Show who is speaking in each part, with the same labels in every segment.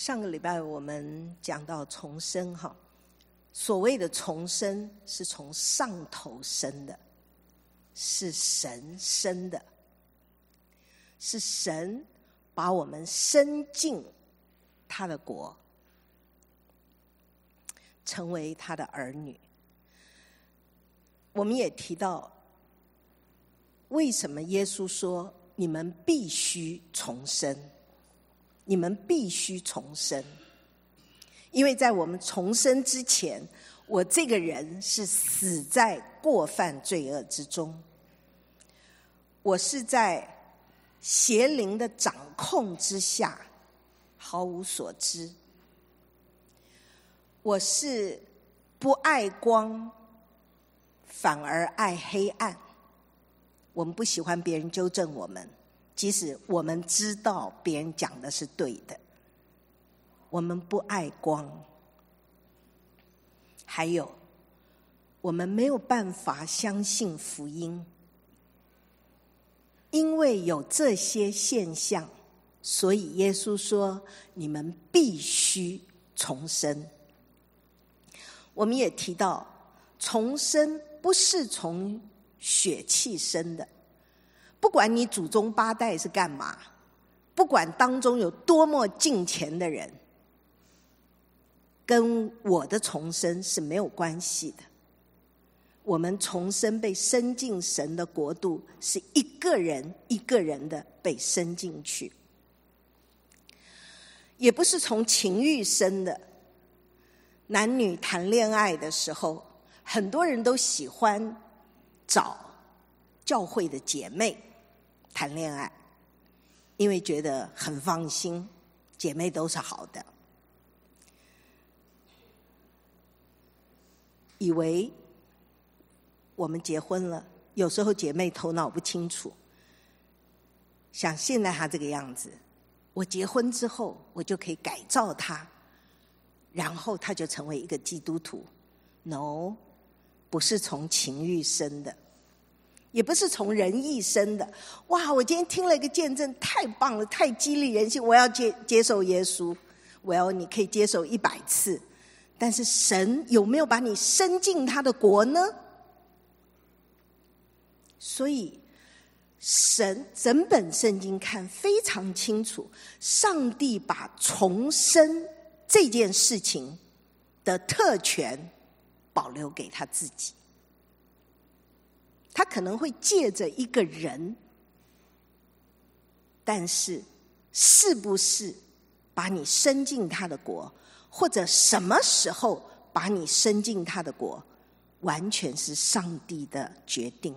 Speaker 1: 上个礼拜我们讲到重生哈，所谓的重生是从上头生的，是神生的，是神把我们生进他的国，成为他的儿女。我们也提到，为什么耶稣说你们必须重生？你们必须重生，因为在我们重生之前，我这个人是死在过犯罪恶之中，我是在邪灵的掌控之下，毫无所知。我是不爱光，反而爱黑暗。我们不喜欢别人纠正我们，即使我们知道别人讲的是对的，我们不爱光。还有，我们没有办法相信福音，因为有这些现象，所以耶稣说你们必须重生。我们也提到，重生不是从血气生的，不管你祖宗八代是干嘛，不管当中有多么敬虔的人，跟我的重生是没有关系的。我们重生被生进神的国度，是一个人一个人的被生进去，也不是从情欲生的。男女谈恋爱的时候，很多人都喜欢找教会的姐妹谈恋爱，因为觉得很放心，姐妹都是好的，以为我们结婚了，有时候姐妹头脑不清楚，想现在她这个样子，我结婚之后我就可以改造她，然后她就成为一个基督徒。 No， 不是从情欲生的，也不是从仁义生的。哇，我今天听了一个见证，太棒了，太激励人心，我要接受耶稣。你可以接受100次，但是神有没有把你生进他的国呢？所以神整本圣经看非常清楚，上帝把重生这件事情的特权保留给他自己。他可能会借着一个人，但是是不是把你生进他的国，或者什么时候把你生进他的国，完全是上帝的决定。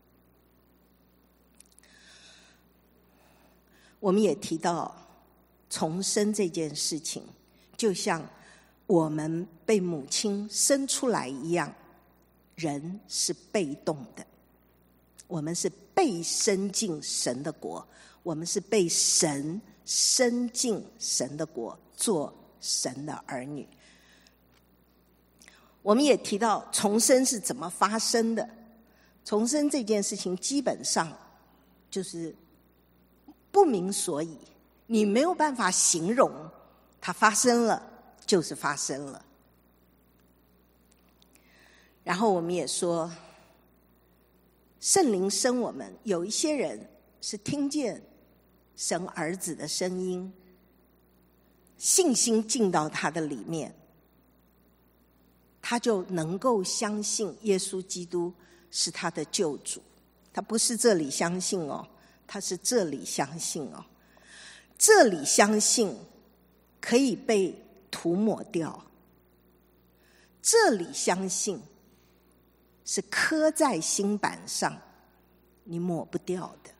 Speaker 1: 我们也提到重生这件事情，就像我们被母亲生出来一样，人是被动的，我们是被生进神的国，我们是被神生进神的国，做神的儿女。我们也提到重生是怎么发生的，重生这件事情基本上就是不明所以，你没有办法形容，它发生了就是发生了。然后我们也说，圣灵生我们，有一些人是听见神儿子的声音，信心进到他的里面，他就能够相信耶稣基督是他的救主。他不是这里相信哦，他是这里相信哦。这里相信可以被涂抹掉，这里相信是刻在心板上，你抹不掉的。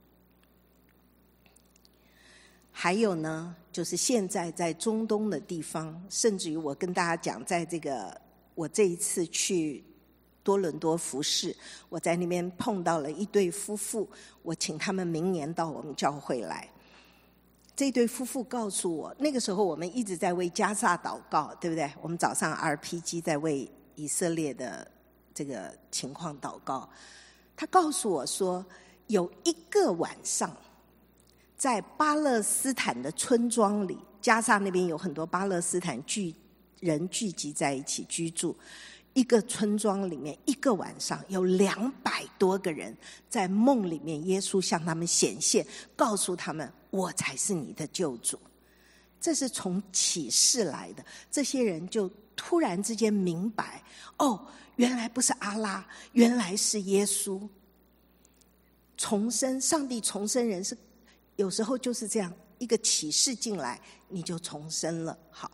Speaker 1: 还有呢，就是现在在中东的地方，甚至于我跟大家讲，在这个我这一次去多伦多服侍，我在那边碰到了一对夫妇，我请他们明年到我们教会来。这对夫妇告诉我，那个时候我们一直在为加萨祷告，对不对？我们早上 RPG 在为以色列的这个情况祷告。他告诉我说，有一个晚上在巴勒斯坦的村庄里， 加沙那边有很多巴勒斯坦人聚集在一起居住，一个村庄里面一个晚上有200多个人在梦里面，耶稣向他们显现，告诉他们我才是你的救主。这是从启示来的，这些人就突然之间明白，哦，原来不是阿拉，原来是耶稣。重生，上帝重生人是有时候就是这样，一个启示进来你就重生了。好，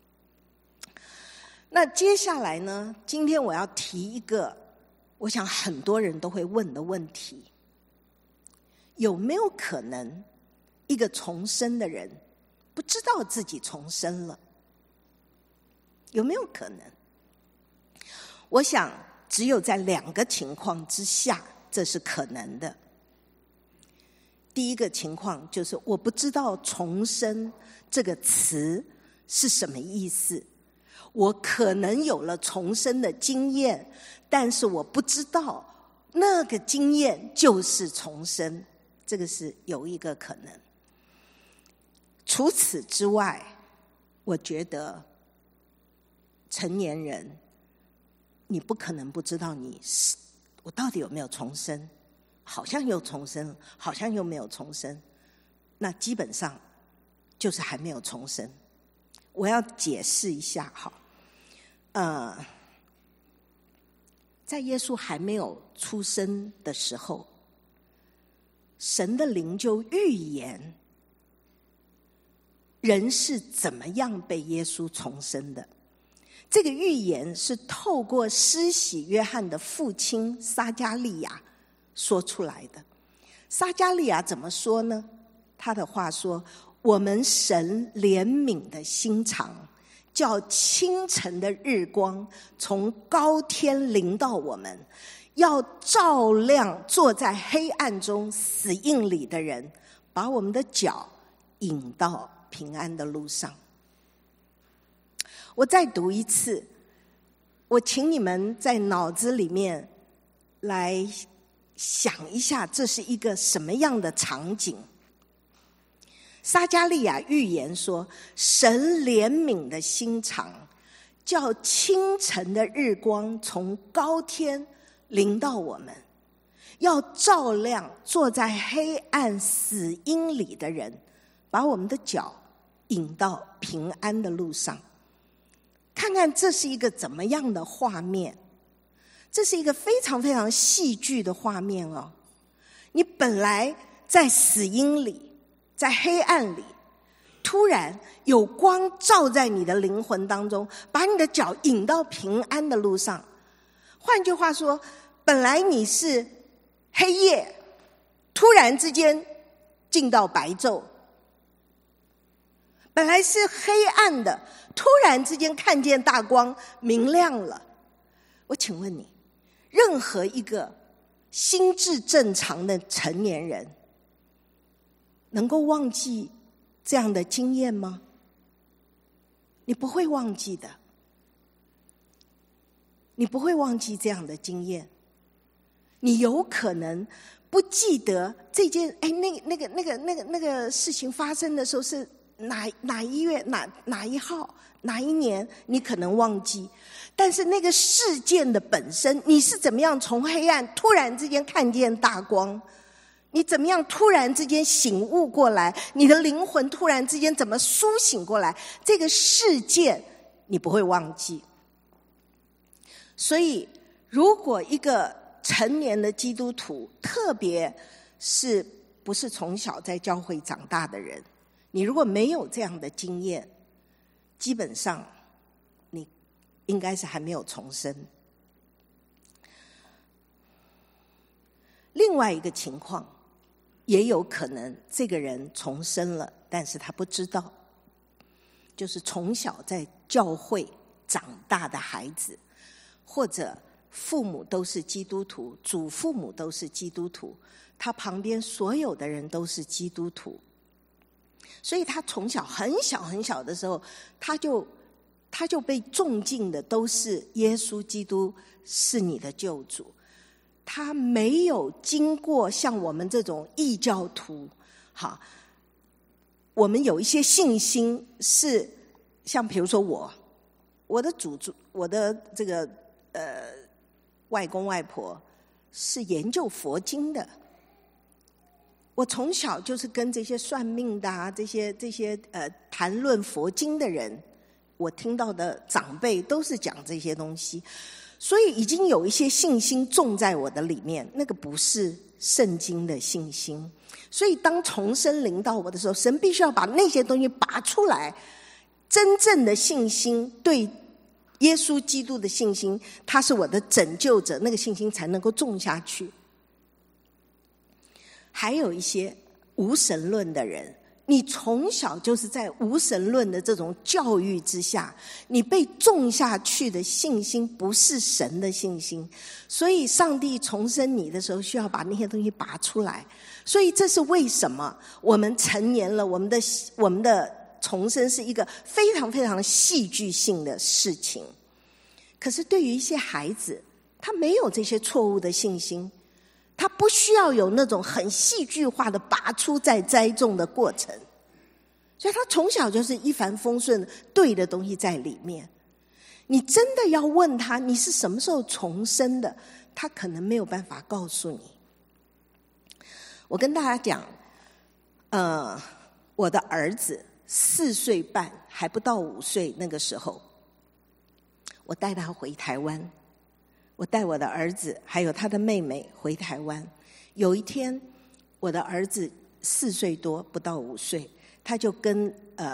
Speaker 1: 那接下来呢，今天我要提一个我想很多人都会问的问题，有没有可能一个重生的人不知道自己重生了？有没有可能？我想只有在2个情况之下这是可能的。第一个情况就是我不知道重生这个词是什么意思，我可能有了重生的经验，但是我不知道那个经验就是重生，这个是有一个可能。除此之外，我觉得成年人你不可能不知道我到底有没有重生，好像有重生，好像又没有重生，那基本上就是还没有重生。我要解释一下，好，在耶稣还没有出生的时候，神的灵就预言人是怎么样被耶稣重生的。这个预言是透过施洗约翰的父亲撒迦利亚说出来的。撒迦利亚怎么说呢？他的话说，我们神怜悯的心肠，叫清晨的日光从高天临到我们，要照亮坐在黑暗中死荫里的人，把我们的脚引到平安的路上。我再读一次，我请你们在脑子里面来想一下，这是一个什么样的场景。撒迦利亚预言说，神怜悯的心肠，叫清晨的日光从高天临到我们，要照亮坐在黑暗死荫里的人，把我们的脚引到平安的路上。看看这是一个怎么样的画面？这是一个非常非常戏剧的画面哦。你本来在死荫里，在黑暗里，突然有光照在你的灵魂当中，把你的脚引到平安的路上。换句话说，本来你是黑夜，突然之间进到白昼。本来是黑暗的，突然之间看见大光，明亮了。我请问你，任何一个心智正常的成年人能够忘记这样的经验吗？你不会忘记的，你不会忘记这样的经验。你有可能不记得这件那个事情发生的时候是哪一月哪一号哪一年，你可能忘记，但是那个事件的本身，你是怎么样从黑暗突然之间看见大光，你怎么样突然之间醒悟过来，你的灵魂突然之间怎么苏醒过来，这个事件你不会忘记。所以如果一个成年的基督徒，特别是不是从小在教会长大的人，你如果没有这样的经验，基本上你应该是还没有重生。另外一个情况，也有可能这个人重生了，但是他不知道，就是从小在教会长大的孩子，或者父母都是基督徒，祖父母都是基督徒，他旁边所有的人都是基督徒，所以他从小很小很小的时候，他就被种进的都是耶稣基督是你的救主。他没有经过像我们这种异教徒，好， 我们有一些信心是像比如说我的这个外公外婆是研究佛经的，我从小就是跟这些算命的啊，这些谈论佛经的人，我听到的长辈都是讲这些东西，所以已经有一些信心种在我的里面，那个不是圣经的信心。所以当重生临到我的时候，神必须要把那些东西拔出来，真正的信心，对耶稣基督的信心，他是我的拯救者，那个信心才能够种下去。还有一些无神论的人，你从小就是在无神论的这种教育之下，你被种下去的信心不是神的信心，所以上帝重生你的时候需要把那些东西拔出来。所以这是为什么我们成年了，我们的重生是一个非常非常戏剧性的事情。可是对于一些孩子，他没有这些错误的信心，他不需要有那种很戏剧化的拔出再栽种的过程，所以他从小就是一帆风顺，对的东西在里面。你真的要问他你是什么时候重生的，他可能没有办法告诉你。我跟大家讲，我的儿子4岁半，还不到5岁，那个时候我带他回台湾，我带我的儿子还有他的妹妹回台湾。有一天我的儿子4岁多，不到5岁，他就跟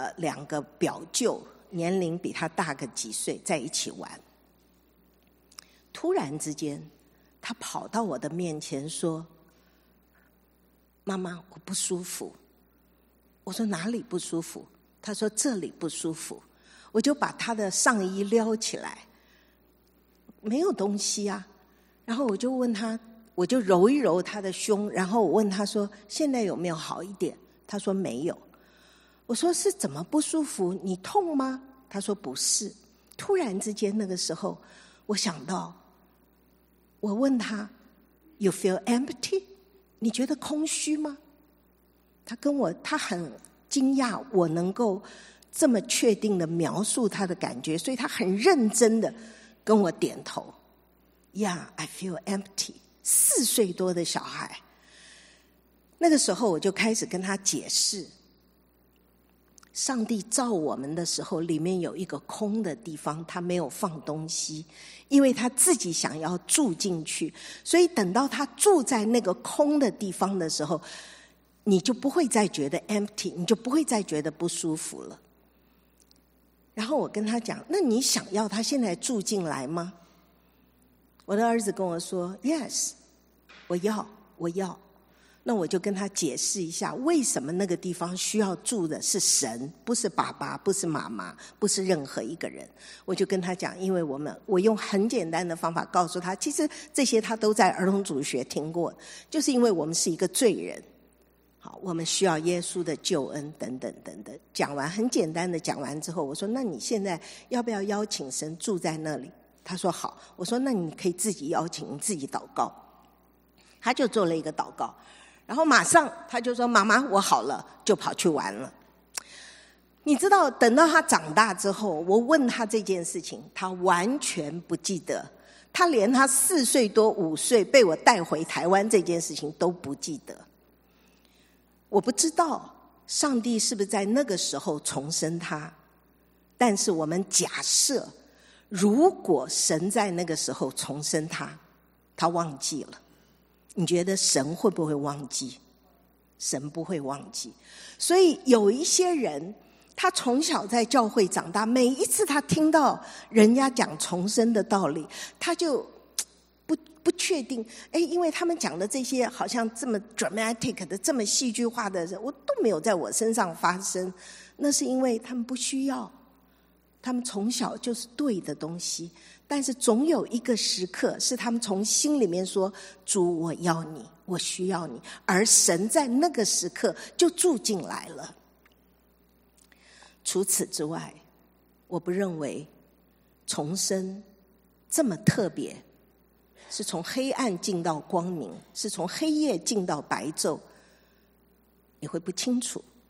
Speaker 1: 2个表舅，年龄比他大个几岁，在一起玩。突然之间他跑到我的面前说，妈妈，我不舒服。我说哪里不舒服？他说这里不舒服。我就把他的上衣撩起来，没有东西啊。然后我就问他，我就揉一揉他的胸，然后我问他说现在有没有好一点？他说没有。我说是怎么不舒服？你痛吗？他说不是。突然之间那个时候我想到，我问他 You feel empty？ 你觉得空虚吗？他很惊讶我能够这么确定的描述他的感觉，所以他很认真的跟我点头。Yeah, I feel empty。 4岁多的小孩，那个时候我就开始跟他解释，上帝造我们的时候里面有一个空的地方，他没有放东西，因为他自己想要住进去，所以等到他住在那个空的地方的时候，你就不会再觉得 empty， 你就不会再觉得不舒服了。然后我跟他讲，那你想要他现在住进来吗？我的儿子跟我说 Yes， 我要。那我就跟他解释一下，为什么那个地方需要住的是神，不是爸爸，不是妈妈，不是任何一个人。我就跟他讲，因为我用很简单的方法告诉他，其实这些他都在儿童主学听过，就是因为我们是一个罪人，好，我们需要耶稣的救恩等等等等。讲完很简单的讲完之后，我说那你现在要不要邀请神住在那里？他说好。我说那你可以自己邀请，你自己祷告。他就做了一个祷告，然后马上他就说妈妈我好了，就跑去玩了。你知道等到他长大之后，我问他这件事情，他完全不记得，他连他4岁多5岁被我带回台湾这件事情都不记得。我不知道上帝是不是在那个时候重生他，但是我们假设如果神在那个时候重生他，他忘记了，你觉得神会不会忘记？神不会忘记。所以有一些人他从小在教会长大，每一次他听到人家讲重生的道理，他就不确定，因为他们讲的这些好像这么 dramatic 的，这么戏剧化的，我都没有在我身上发生。那是因为他们不需要，他们从小就是对的东西，但是总有一个时刻是他们从心里面说，主我要你，我需要你，而神在那个时刻就住进来了。除此之外，我不认为重生这么特别，是从黑暗进到光明，是从黑夜进到白昼，你会不清楚。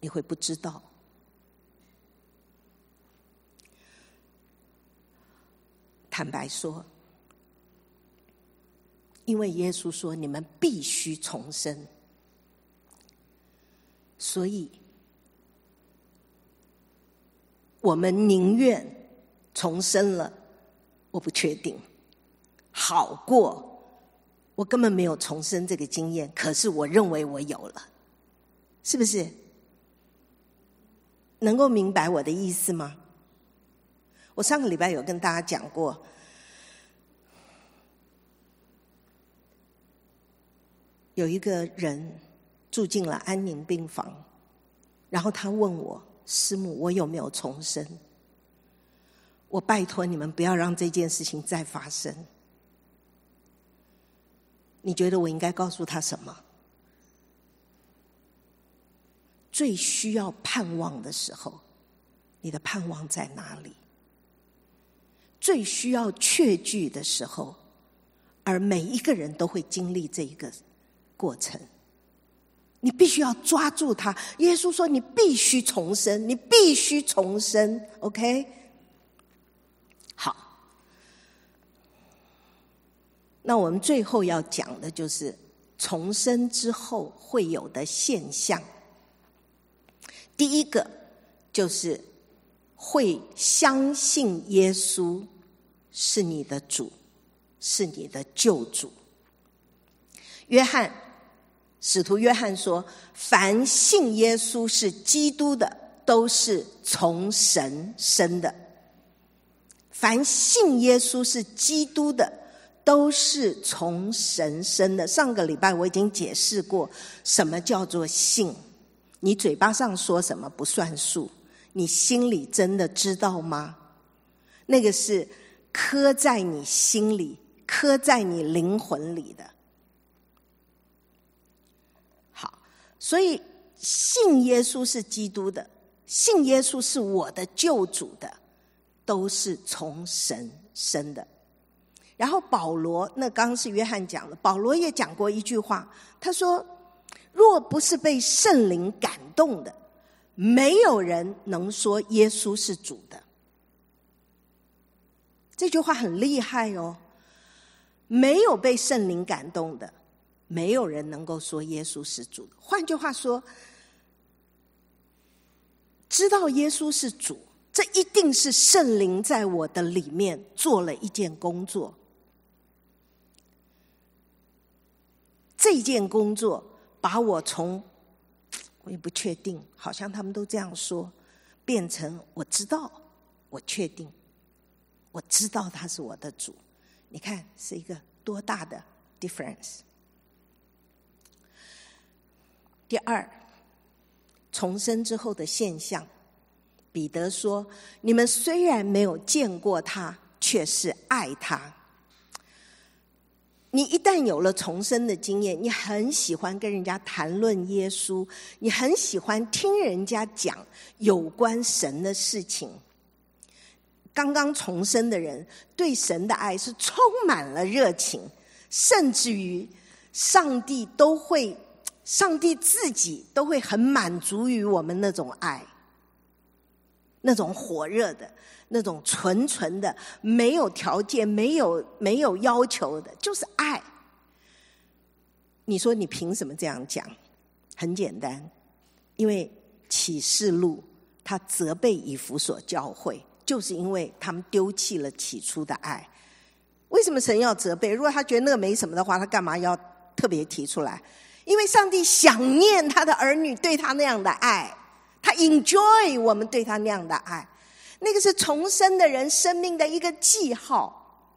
Speaker 1: 你会不知道。坦白说，因为耶稣说你们必须重生，所以我们宁愿重生了，我不确定，好过我根本没有重生这个经验，可是我认为我有了，是不是？能够明白我的意思吗？我上个礼拜有跟大家讲过，有一个人住进了安宁病房，然后他问我，师母，我有没有重生？我拜托你们不要让这件事情再发生。你觉得我应该告诉他什么？最需要盼望的时候，你的盼望在哪里？最需要确据的时候，而每一个人都会经历这一个过程，你必须要抓住它。耶稣说你必须重生，你必须重生 OK。 好，那我们最后要讲的就是重生之后会有的现象。第一个就是会相信耶稣是你的主，是你的救主。使徒约翰说，凡信耶稣是基督的，都是从神生的。凡信耶稣是基督的，都是从神生的。上个礼拜我已经解释过什么叫做信。你嘴巴上说什么不算数，你心里真的知道吗？那个是刻在你心里，刻在你灵魂里的。好，所以信耶稣是基督的，信耶稣是我的救主的，都是从神生的。然后保罗，那刚刚是约翰讲的，保罗也讲过一句话，他说，若不是被圣灵感动的，没有人能说耶稣是主的。这句话很厉害哦，没有被圣灵感动的，没有人能够说耶稣是主的。换句话说，知道耶稣是主，这一定是圣灵在我的里面做了一件工作。这件工作把我从，我也不确定，好像他们都这样说，变成我知道，我确定，我知道他是我的主。你看是一个多大的 difference。 第二，重生之后的现象，彼得说，你们虽然没有见过他，却是爱他。你一旦有了重生的经验，你很喜欢跟人家谈论耶稣，你很喜欢听人家讲有关神的事情。刚刚重生的人对神的爱是充满了热情，甚至于上帝自己都会很满足于我们那种爱，那种火热的，那种纯的，没有条件，没有要求的，就是爱。你说你凭什么这样讲？很简单，因为启示录他责备以弗所教会，就是因为他们丢弃了起初的爱。为什么神要责备？如果他觉得那个没什么的话，他干嘛要特别提出来？因为上帝想念他的儿女对他那样的爱，他 enjoy 我们对他那样的爱，那个是重生的人生命的一个记号。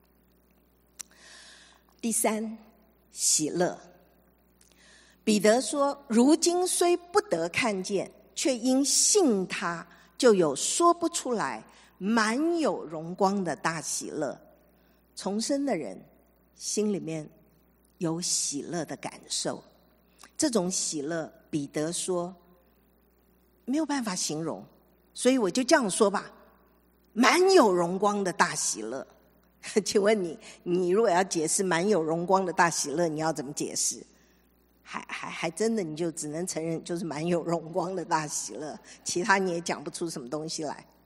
Speaker 1: 第三，喜乐。彼得说，如今虽不得看见，却因信他，就有说不出来满有荣光的大喜乐。重生的人心里面有喜乐的感受，这种喜乐彼得说没有办法形容，所以我就这样说吧，满有荣光的大喜乐。请问你如果要解释满有荣光的大喜乐，你要怎么解释？ 还真的你就只能承认就是蛮有荣光的大喜乐，其他你也讲不出什么东西来。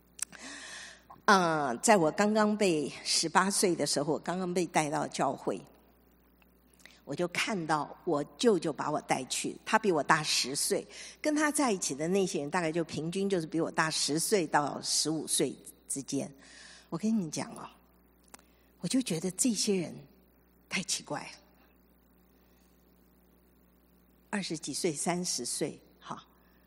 Speaker 1: 在我刚刚被18岁的时候，我刚刚被带到教会，我就看到我舅舅把我带去，他比我大10岁，跟他在一起的那些人大概就平均就是比我大10岁到15岁之间。我跟你们讲哦，我就觉得这些人太奇怪了，20几岁、30岁，哈，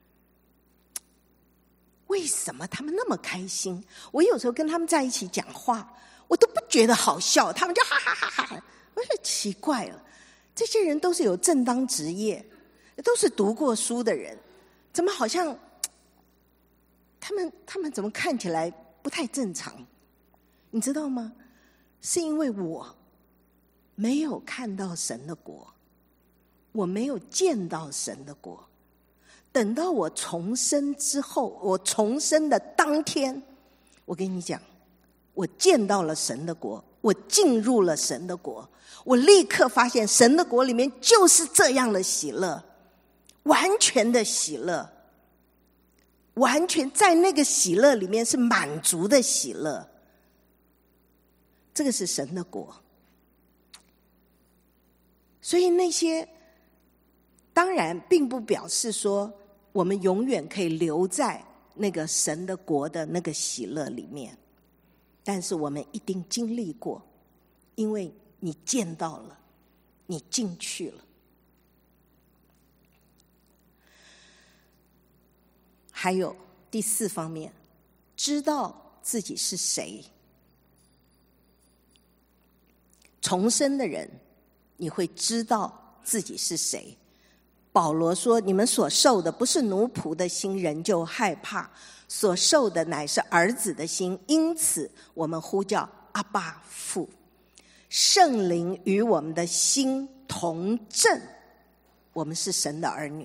Speaker 1: 为什么他们那么开心？我有时候跟他们在一起讲话，我都不觉得好笑，他们就哈哈哈哈。我说奇怪了，这些人都是有正当职业，都是读过书的人，怎么好像他们怎么看起来不太正常？你知道吗？是因为我没有看到神的国，我没有见到神的国。等到我重生之后，我重生的当天，我跟你讲，我见到了神的国，我进入了神的国，我立刻发现神的国里面就是这样的喜乐，完全的喜乐，完全在那个喜乐里面是满足的喜乐。这个是神的国。所以那些当然并不表示说我们永远可以留在那个神的国的那个喜乐里面，但是我们一定经历过，因为你见到了，你进去了。还有第4方面，知道自己是谁。重生的人，你会知道自己是谁。保罗说，你们所受的不是奴仆的心，人就害怕，所受的乃是儿子的心，因此我们呼叫阿爸父。圣灵与我们的心同证，我们是神的儿女。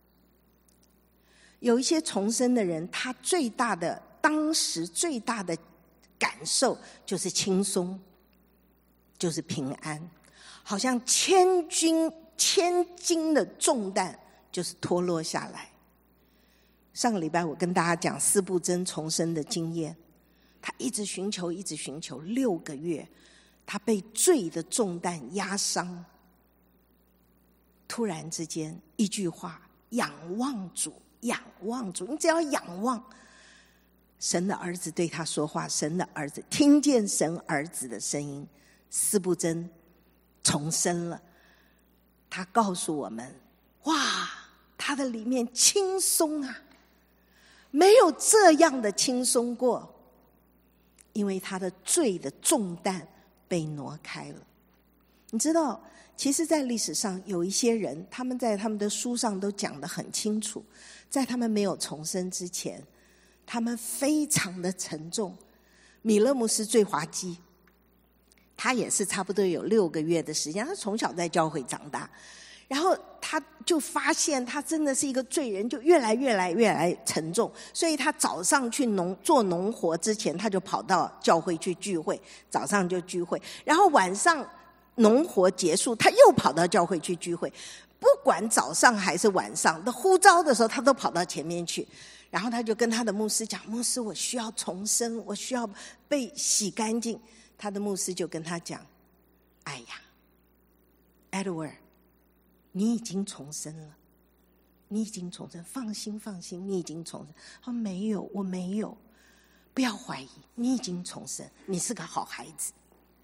Speaker 1: 有一些重生的人，他当时最大的感受就是轻松，就是平安，好像千斤的重担就是脱落下来。上个礼拜我跟大家讲司布真重生的经验，他一直寻求6个月，他被罪的重担压伤，突然之间一句话，仰望主，仰望主，你只要仰望神的儿子对他说话，神的儿子听见神儿子的声音，司布真重生了。他告诉我们，哇，他的里面轻松啊，没有这样的轻松过，因为他的罪的重担被挪开了。你知道，其实在历史上有一些人，他们在他们的书上都讲得很清楚，在他们没有重生之前，他们非常的沉重。米勒牧师最滑稽，他也是差不多有6个月的时间，他从小在教会长大，然后他就发现他真的是一个罪人，就越来沉重，所以他早上去做农活之前，他就跑到教会去聚会，早上就聚会，然后晚上农活结束，他又跑到教会去聚会，不管早上还是晚上，他呼召的时候他都跑到前面去，然后他就跟他的牧师讲，牧师，我需要重生，我需要被洗干净。他的牧师就跟他讲，哎呀 Edward， 你已经重生了，你已经重生，放心，你已经重生。他说没有，我没有，不要怀疑，你已经重生，你是个好孩子。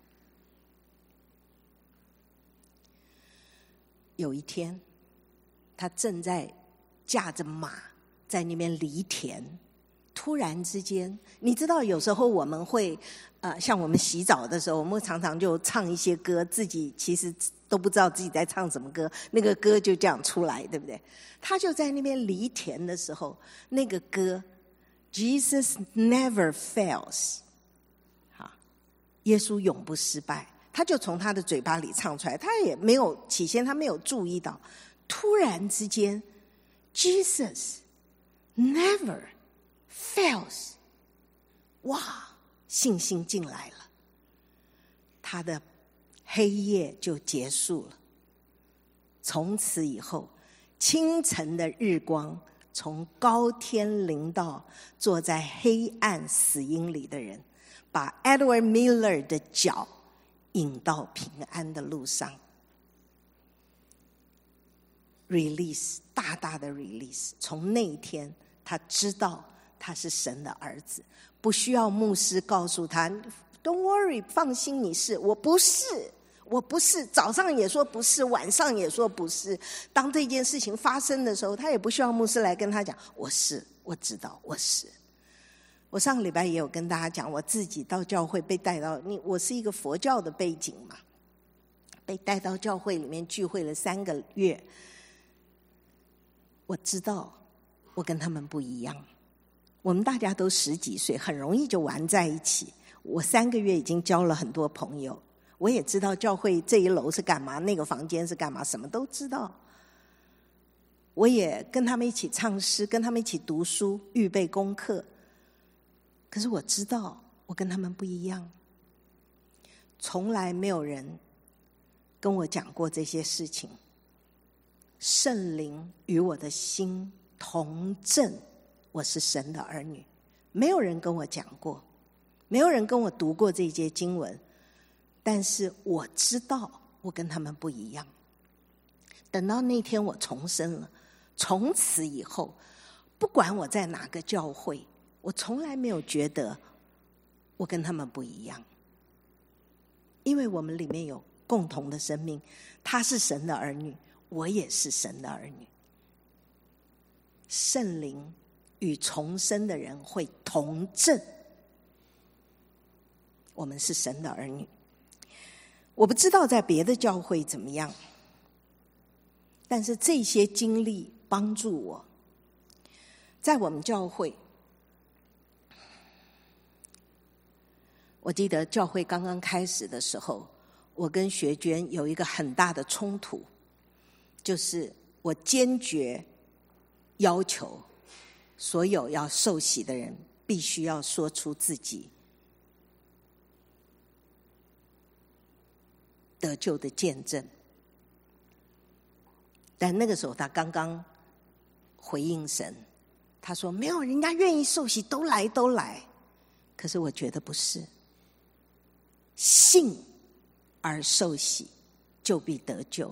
Speaker 1: 有一天，他正在驾着马在那边犁田，突然之间，你知道有时候我们会像我们洗澡的时候，我们常常就唱一些歌，自己其实都不知道自己在唱什么歌，那个歌就这样出来，对不对？他就在那边犁田的时候，那个歌 Jesus never fails， 好，耶稣永不失败，他就从他的嘴巴里唱出来，他也没有起先他没有注意到，突然之间 Jesus never fails， 哇，信心进来了，他的黑夜就结束了。 从此以后，清晨的日光从高天临到坐在黑暗死荫里的人，把 Edward Miller 的脚引到平安的路上。release， 大大的 release。 从那一天他知道他是神的儿子，不需要牧师告诉他 Don't worry， 放心，你是。我不是，早上也说不是，晚上也说不是。当这件事情发生的时候，他也不需要牧师来跟他讲我是，我知道我是。我上个礼拜也有跟大家讲，我自己到教会被带到，我是一个佛教的背景嘛，被带到教会里面聚会了3个月。我知道我跟他们不一样，我们大家都10几岁，很容易就玩在一起。我3个月已经交了很多朋友，我也知道教会这一楼是干嘛，那个房间是干嘛，什么都知道。我也跟他们一起唱诗，跟他们一起读书，预备功课。可是我知道我跟他们不一样，从来没有人跟我讲过这些事情。圣灵与我的心同证，我是神的儿女。没有人跟我讲过，没有人跟我读过这节经文，但是我知道我跟他们不一样。等到那天我重生了，从此以后，不管我在哪个教会，我从来没有觉得我跟他们不一样，因为我们里面有共同的生命，他是神的儿女，我也是神的儿女。圣灵与重生的人会同证，我们是神的儿女。我不知道在别的教会怎么样，但是这些经历帮助我。在我们教会，我记得教会刚刚开始的时候，我跟学娟有一个很大的冲突，就是我坚决要求所有要受洗的人必须要说出自己得救的见证。但那个时候他刚刚回应神，他说没有，人家愿意受洗都来都来。可是我觉得不是，信而受洗就必得救。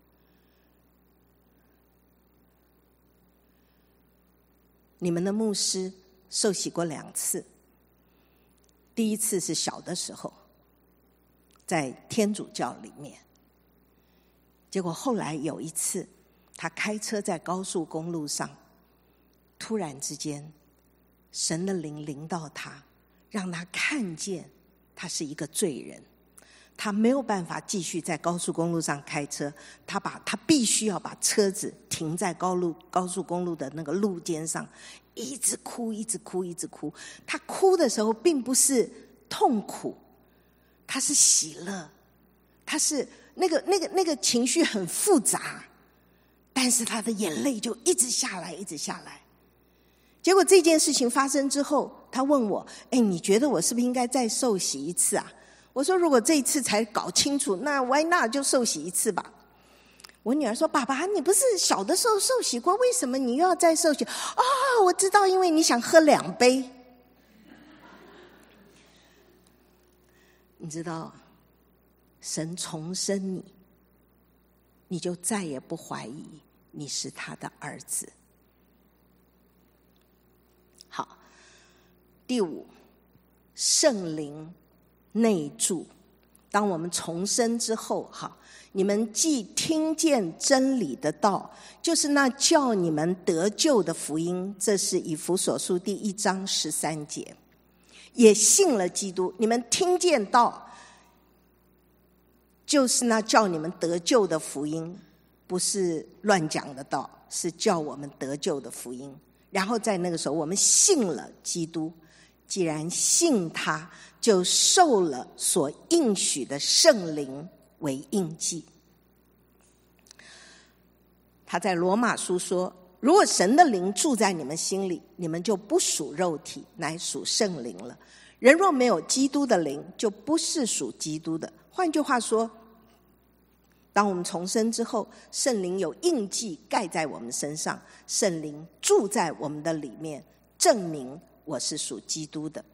Speaker 1: 你们的牧师受洗过2次，第一次是小的时候，在天主教里面，结果后来有一次，他开车在高速公路上，突然之间，神的灵临到他，让他看见他是一个罪人。他没有办法继续在高速公路上开车，他必须要把车子停在高速公路的那个路肩上，一直哭一直哭一直哭。他哭的时候并不是痛苦，他是喜乐，他是那个情绪很复杂，但是他的眼泪就一直下来一直下来。结果这件事情发生之后，他问我，你觉得我是不是应该再受洗一次啊？我说如果这一次才搞清楚，那 why not 就受洗一次吧。我女儿说，爸爸，你不是小的时候受洗过，为什么你又要再受洗？我知道，因为你想喝2杯。你知道，神重生你，你就再也不怀疑你是他的儿子。好，第5，圣灵内住。当我们重生之后，你们既听见真理的道，就是那叫你们得救的福音，这是以弗所书第1章13节，也信了基督。你们听见道，就是那叫你们得救的福音，不是乱讲的道，是叫我们得救的福音。然后在那个时候，我们信了基督，既然信他，就受了所应许的圣灵为印记。他在罗马书说，如果神的灵住在你们心里，你们就不属肉体，乃属圣灵了。人若没有基督的灵，就不是属基督的。换句话说， 当我们重生之后，圣灵有印记盖在我们身上，圣灵住在我们的里面，证明我是属基督的。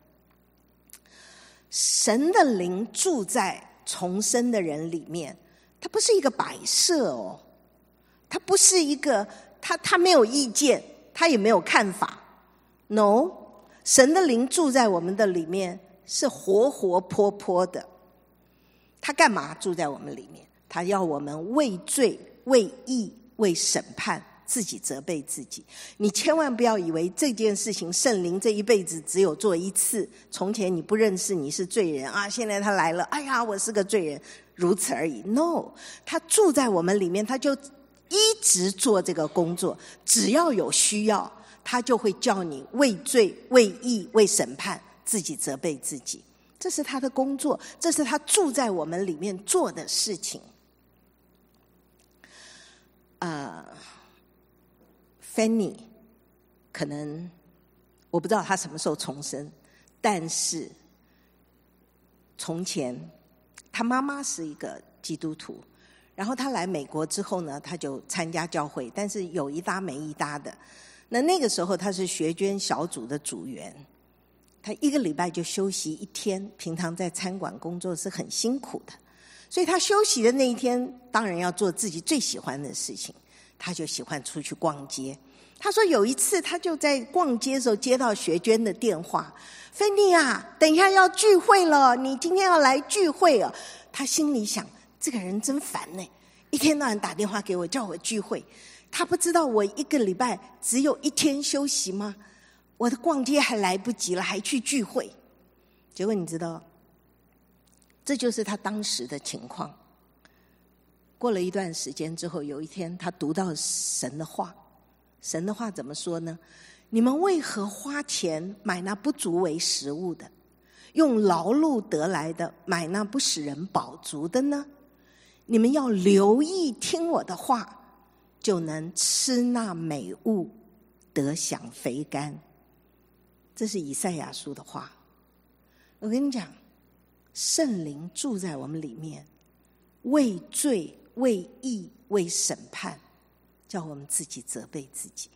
Speaker 1: 神的灵住在重生的人里面，它不是一个摆设哦，它不是一个他没有意见，他也没有看法。No， 神的灵住在我们的里面是活活泼泼的。他干嘛住在我们里面？他要我们为罪、为义、为审判，自己责备自己。你千万不要以为这件事情圣灵这一辈子只有做一次，从前你不认识你是罪人啊，现在他来了，哎呀我是个罪人，如此而已。 No， 他住在我们里面，他就一直做这个工作，只要有需要他就会叫你为罪、为义、为审判，自己责备自己。这是他的工作，这是他住在我们里面做的事情。Fanny 可能我不知道他什么时候重生，但是从前他妈妈是一个基督徒，然后他来美国之后呢，他就参加教会，但是有一搭没一搭的。那个时候他是学捐小组的组员，他一个礼拜就休息一天，平常在餐馆工作是很辛苦的，所以他休息的那一天当然要做自己最喜欢的事情，他就喜欢出去逛街。他说有一次他就在逛街的时候接到学捐的电话，芬妮啊，等一下要聚会了，你今天要来聚会哦。他心里想，这个人真烦呢，一天到晚打电话给我叫我聚会，他不知道我一个礼拜只有一天休息吗？我的逛街还来不及了，还去聚会。结果你知道，这就是他当时的情况。过了一段时间之后，有一天他读到神的话，神的话怎么说呢？你们为何花钱买那不足为食物的，用劳碌得来的买那不使人饱足的呢？你们要留意听我的话，就能吃那美物，得享肥甘。这是以赛亚书的话。我跟你讲，圣灵住在我们里面，为罪、为义、为审判，叫我们自己责备自己。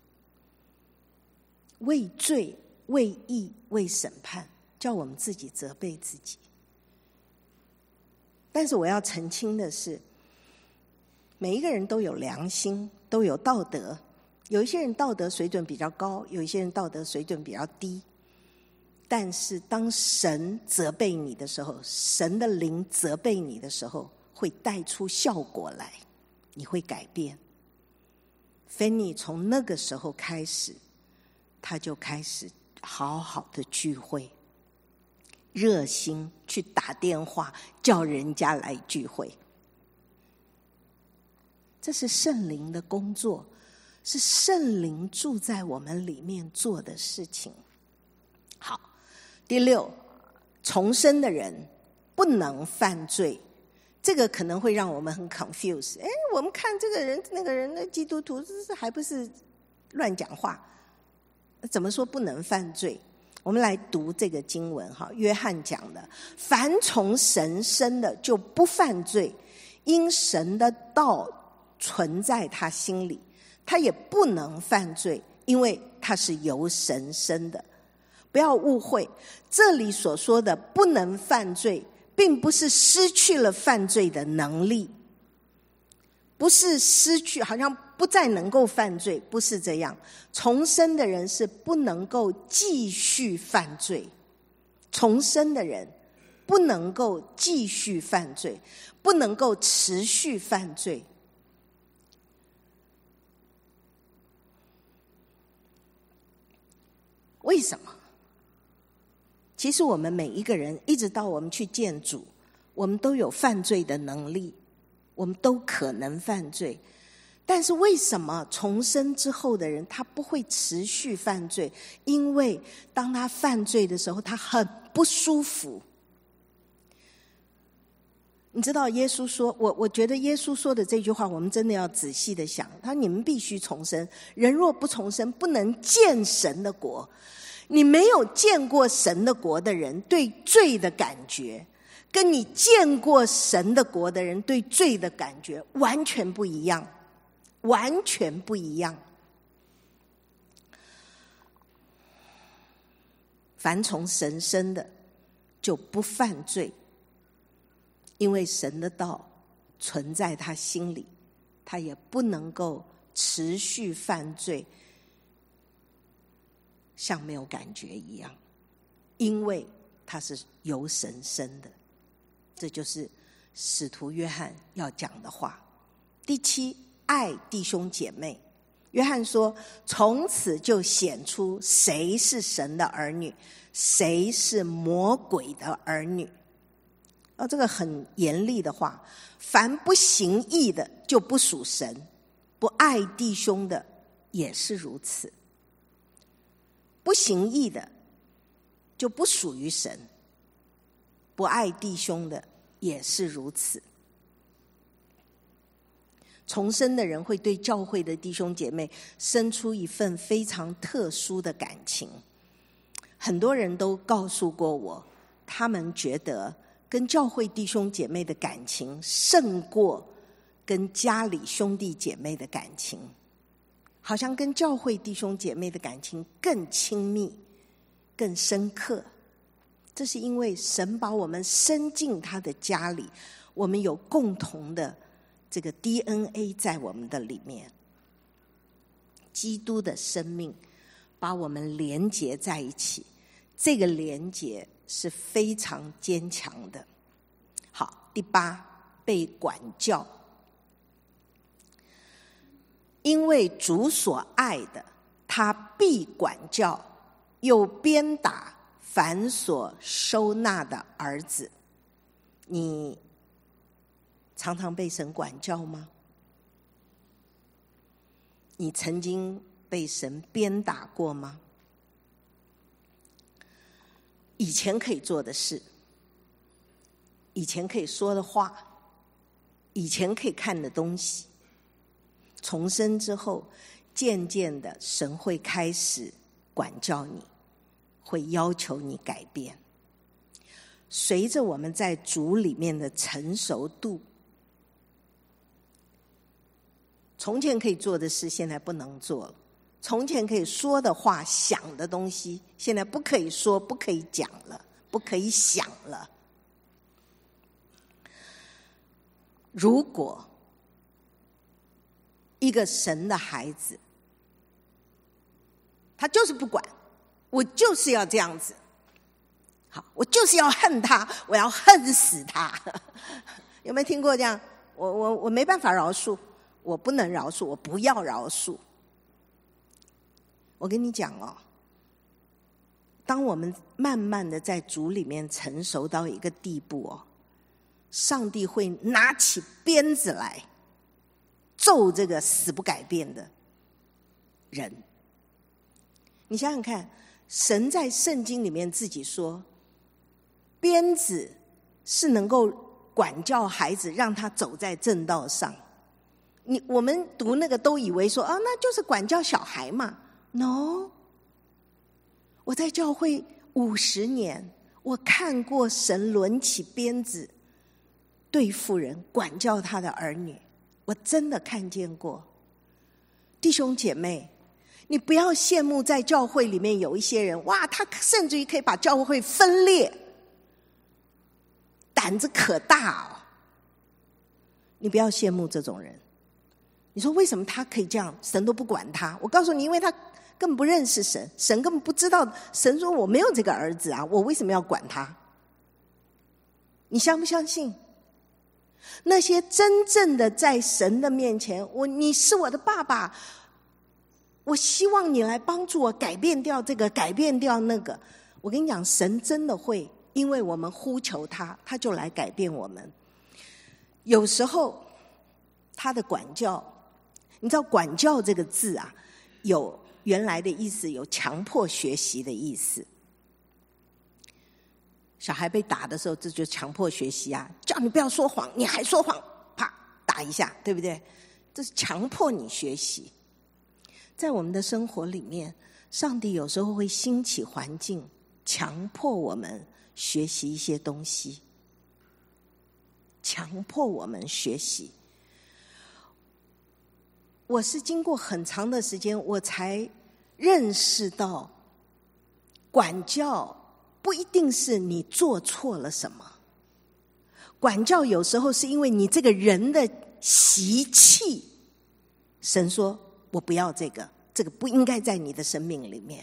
Speaker 1: 为罪、为义、为审判，叫我们自己责备自己。但是我要澄清的是，每一个人都有良心，都有道德。有一些人道德水准比较高，有一些人道德水准比较低。但是当神责备你的时候，神的灵责备你的时候，会带出效果来，你会改变。Fanny 从那个时候开始，他就开始好好的聚会，热心去打电话叫人家来聚会。这是圣灵的工作，是圣灵住在我们里面做的事情。好，第六，重生的人不能犯罪。这个可能会让我们很 confuse。我们看这个人那个人的基督徒，这还不是乱讲话？怎么说不能犯罪？我们来读这个经文哈，约翰讲的，凡从神生的就不犯罪，因神的道存在他心里，他也不能犯罪，因为他是由神生的。不要误会，这里所说的不能犯罪，并不是失去了犯罪的能力，不是失去好像不再能够犯罪，不是这样。重生的人是不能够继续犯罪，重生的人不能够继续犯罪，不能够持续犯罪。为什么？其实我们每一个人，一直到我们去见主，我们都有犯罪的能力，我们都可能犯罪。但是为什么重生之后的人他不会持续犯罪？因为当他犯罪的时候，他很不舒服。你知道耶稣说，我觉得耶稣说的这句话我们真的要仔细的想。他说你们必须重生，人若不重生，不能见神的国。你没有见过神的国的人，对罪的感觉跟你见过神的国的人对罪的感觉完全不一样，完全不一样。凡从神生的就不犯罪，因为神的道存在他心里，他也不能够持续犯罪，像没有感觉一样，因为他是由神生的。这就是使徒约翰要讲的话。第七，爱弟兄姐妹。约翰说，从此就显出谁是神的儿女，谁是魔鬼的儿女。这个很严厉的话，凡不行义的就不属神，不爱弟兄的也是如此。不行义的就不属于神，不爱弟兄的也是如此。重生的人会对教会的弟兄姐妹生出一份非常特殊的感情。很多人都告诉过我，他们觉得跟教会弟兄姐妹的感情胜过跟家里兄弟姐妹的感情，好像跟教会弟兄姐妹的感情更亲密、更深刻。这是因为神把我们生进他的家里，我们有共同的这个 DNA 在我们的里面，基督的生命把我们连结在一起，这个连结是非常坚强的。好，第八，被管教。因为主所爱的，他必管教，又鞭打凡所收纳的儿子。你常常被神管教吗？你曾经被神鞭打过吗？以前可以做的事，以前可以说的话，以前可以看的东西，重生之后，渐渐的神会开始管教你，会要求你改变。随着我们在主里面的成熟度，从前可以做的事现在不能做了，从前可以说的话、想的东西现在不可以说、不可以讲了，不可以想了。如果一个神的孩子，他就是不管，我就是要这样子，好，我就是要恨他，我要恨死他。有没有听过这样？我没办法饶恕，我不能饶恕，我不要饶恕。我跟你讲哦，当我们慢慢的在主里面成熟到一个地步哦，上帝会拿起鞭子来揍这个死不改变的人。你想想看，神在圣经里面自己说，鞭子是能够管教孩子，让他走在正道上。我们读那个都以为说，那就是管教小孩嘛。No， 我在教会50年，我看过神抡起鞭子对付人，管教他的儿女，我真的看见过。弟兄姐妹，你不要羡慕在教会里面有一些人，哇，他甚至于可以把教会分裂，胆子可大哦。你不要羡慕这种人。你说为什么他可以这样，神都不管他？我告诉你，因为他根本不认识神，神根本不知道，神说我没有这个儿子啊，我为什么要管他？你相不相信？那些真正的在神的面前，你是我的爸爸，我希望你来帮助我改变掉这个，改变掉那个。我跟你讲，神真的会，因为我们呼求他，他就来改变我们。有时候他的管教，你知道管教这个字啊，有原来的意思，有强迫学习的意思。小孩被打的时候，这就强迫学习啊，叫你不要说谎，你还说谎，啪打一下，对不对？这是强迫你学习。在我们的生活里面，上帝有时候会兴起环境，强迫我们学习一些东西。 强迫我们学习。我是经过很长的时间，我才认识到，管教不一定是你做错了什么，管教有时候是因为你这个人的习气，神说我不要这个不应该在你的生命里面。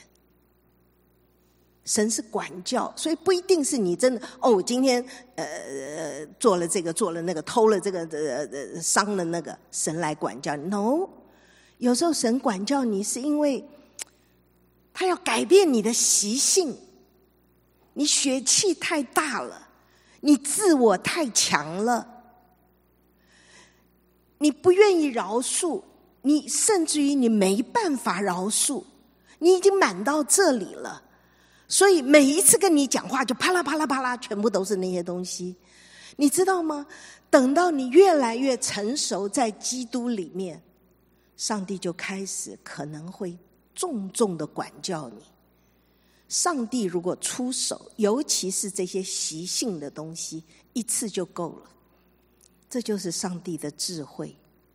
Speaker 1: 神是管教，所以不一定是你真的今天做了这个做了那个，偷了这个伤了那个，神来管教你。 No， 有时候神管教你是因为他要改变你的习性，你血气太大了，你自我太强了，你不愿意饶恕，你甚至于你没办法饶恕，你已经满到这里了，所以每一次跟你讲话就啪啦啪啦啪啦，全部都是那些东西。你知道吗？等到你越来越成熟在基督里面，上帝就开始可能会重重的管教你。上帝如果出手，尤其是这些习性的东西，一次就够了。这就是上帝的智慧。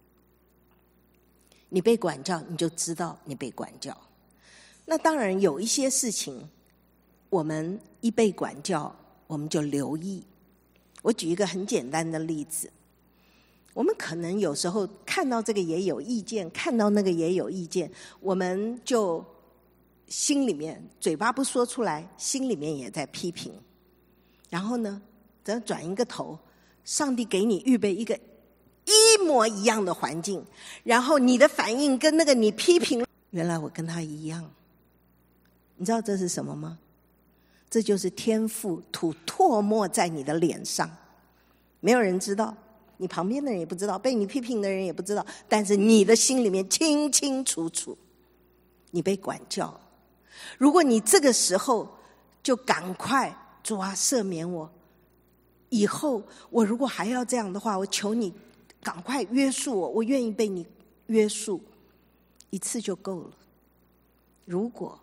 Speaker 1: 你被管教，你就知道你被管教。那当然有一些事情，我们一被管教，我们就留意。我举一个很简单的例子，我们可能有时候看到这个也有意见，看到那个也有意见，我们就心里面嘴巴不说出来，心里面也在批评。然后呢，只要转一个头，上帝给你预备一个一模一样的环境，然后你的反应跟那个你批评，原来我跟他一样。你知道这是什么吗？这就是天父吐唾沫在你的脸上，没有人知道，你旁边的人也不知道，被你批评的人也不知道，但是你的心里面清清楚楚，你被管教。如果你这个时候就赶快，主啊赦免我，以后我如果还要这样的话，我求你赶快约束我，我愿意被你约束，一次就够了。如果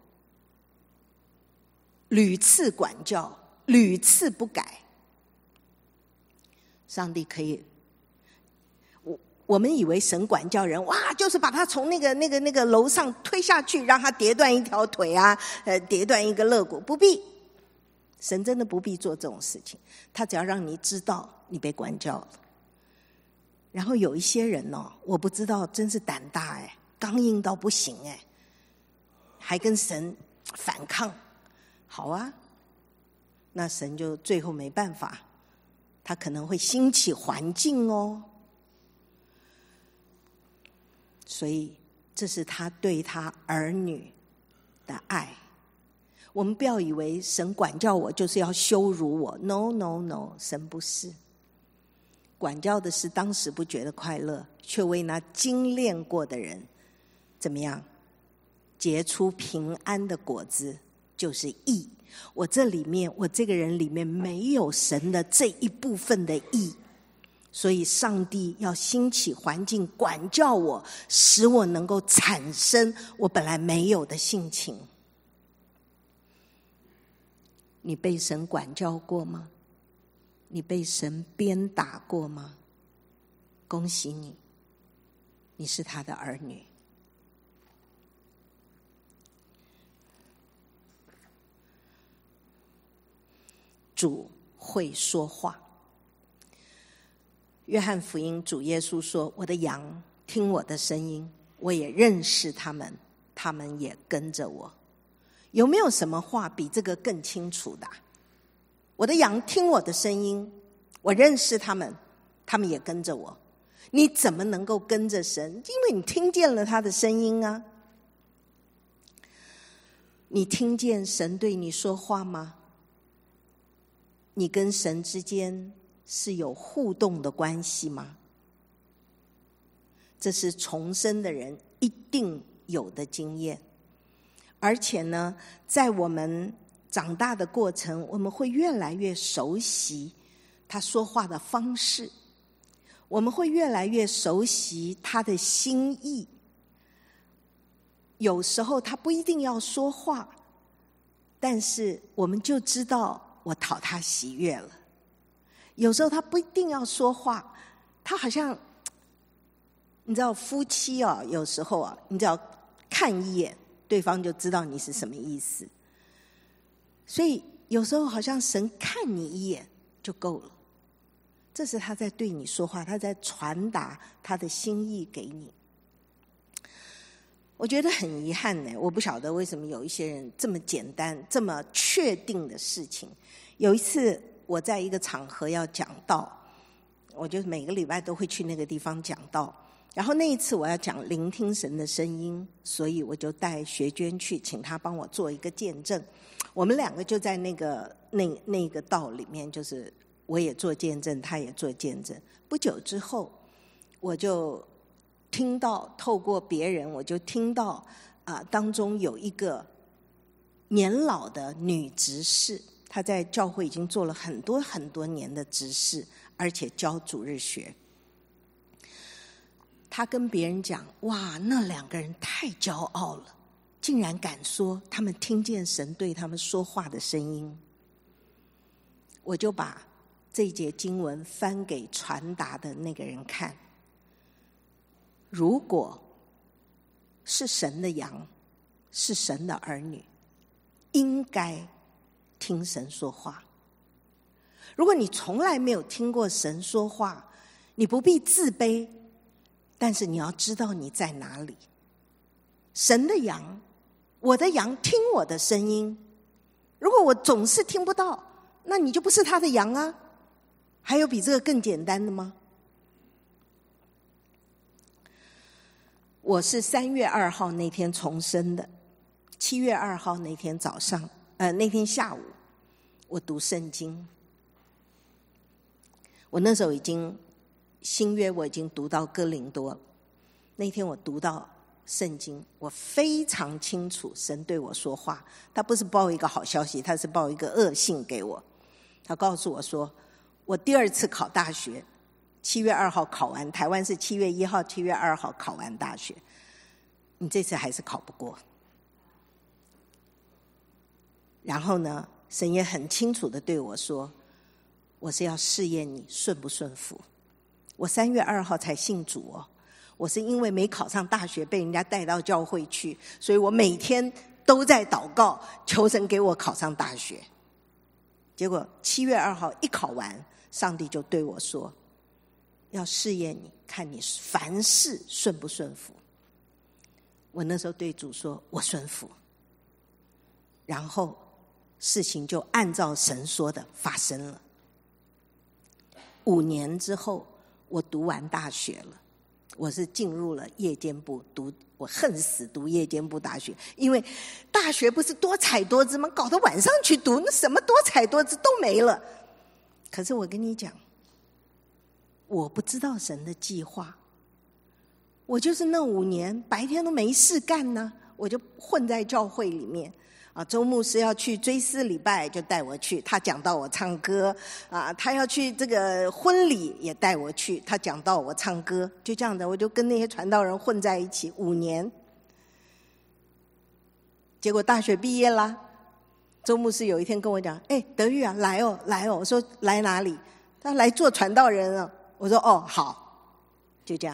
Speaker 1: 屡次管教，屡次不改，上帝可以，我们以为神管教人，哇，就是把他从那个楼上推下去，让他跌断一条腿啊，跌断一个肋骨，不必。神真的不必做这种事情，他只要让你知道你被管教了。然后有一些人我不知道，真是胆大刚硬到不行还跟神反抗。好啊，那神就最后没办法，他可能会兴起环境所以这是他对他儿女的爱。我们不要以为神管教我就是要羞辱我， No No No， 神不是。管教的是当时不觉得快乐，却为那精炼过的人怎么样结出平安的果子，就是义。我这个人里面没有神的这一部分的义，所以上帝要兴起环境管教我，使我能够产生我本来没有的性情。你被神管教过吗？你被神鞭打过吗？恭喜你，你是他的儿女。主会说话。约翰福音主耶稣说，我的羊听我的声音，我也认识他们，他们也跟着我。有没有什么话比这个更清楚的？我的羊听我的声音，我认识他们，他们也跟着我。你怎么能够跟着神？因为你听见了他的声音啊。你听见神对你说话吗？你跟神之间是有互动的关系吗？这是重生的人一定有的经验。而且呢，在我们长大的过程，我们会越来越熟悉他说话的方式，我们会越来越熟悉他的心意。有时候他不一定要说话，但是我们就知道我讨他喜悦了。 有时候他不一定要说话，他好像，你知道夫妻啊，有时候啊，你只要看一眼，对方就知道你是什么意思。所以有时候好像神看你一眼就够了，这是他在对你说话，他在传达他的心意给你。我觉得很遗憾呢，我不晓得为什么有一些人这么简单、这么确定的事情。有一次我在一个场合要讲道，我就每个礼拜都会去那个地方讲道。然后那一次我要讲聆听神的声音，所以我就带学娟去，请她帮我做一个见证。我们两个就在那个道里面，就是我也做见证，她也做见证。不久之后，我就听到透过别人，我就听到当中有一个年老的女执事，她在教会已经做了很多很多年的执事，而且教主日学。她跟别人讲，哇，那两个人太骄傲了，竟然敢说他们听见神对他们说话的声音。我就把这一节经文翻给传达的那个人看。如果是神的羊，是神的儿女，应该听神说话。如果你从来没有听过神说话，你不必自卑，但是你要知道你在哪里。神的羊，我的羊听我的声音。如果我总是听不到，那你就不是他的羊啊。还有比这个更简单的吗？我是3月2号那天重生的，7月2号那天早上，那天下午，我读圣经。我那时候已经新约，我已经读到哥林多了。那天我读到圣经，我非常清楚神对我说话。他不是报一个好消息，他是报一个恶信给我。他告诉我说，我第2次考大学，7月2号考完，台湾是7月1号、7月2号考完大学，你这次还是考不过。然后呢，神也很清楚的对我说，我是要试验你顺不顺服。我3月2号才信主哦，我是因为没考上大学被人家带到教会去，所以我每天都在祷告，求神给我考上大学。结果7月2号一考完，上帝就对我说，要试验你，看你凡事顺不顺服。我那时候对主说，我顺服。然后事情就按照神说的发生了。5年之后，我读完大学了，我是进入了夜间部读，我恨死读夜间部大学，因为大学不是多彩多姿吗？搞得晚上去读，那什么多彩多姿都没了。可是我跟你讲，我不知道神的计划，我就是那5年白天都没事干呢，我就混在教会里面。周牧师要去追思礼拜就带我去，他讲到我唱歌他要去这个婚礼也带我去，他讲到我唱歌，就这样的，我就跟那些传道人混在一起5年。结果大学毕业啦，周牧师有一天跟我讲，德玉啊，来哦，我说来哪里？他来做传道人啊。我说哦，好，就这样。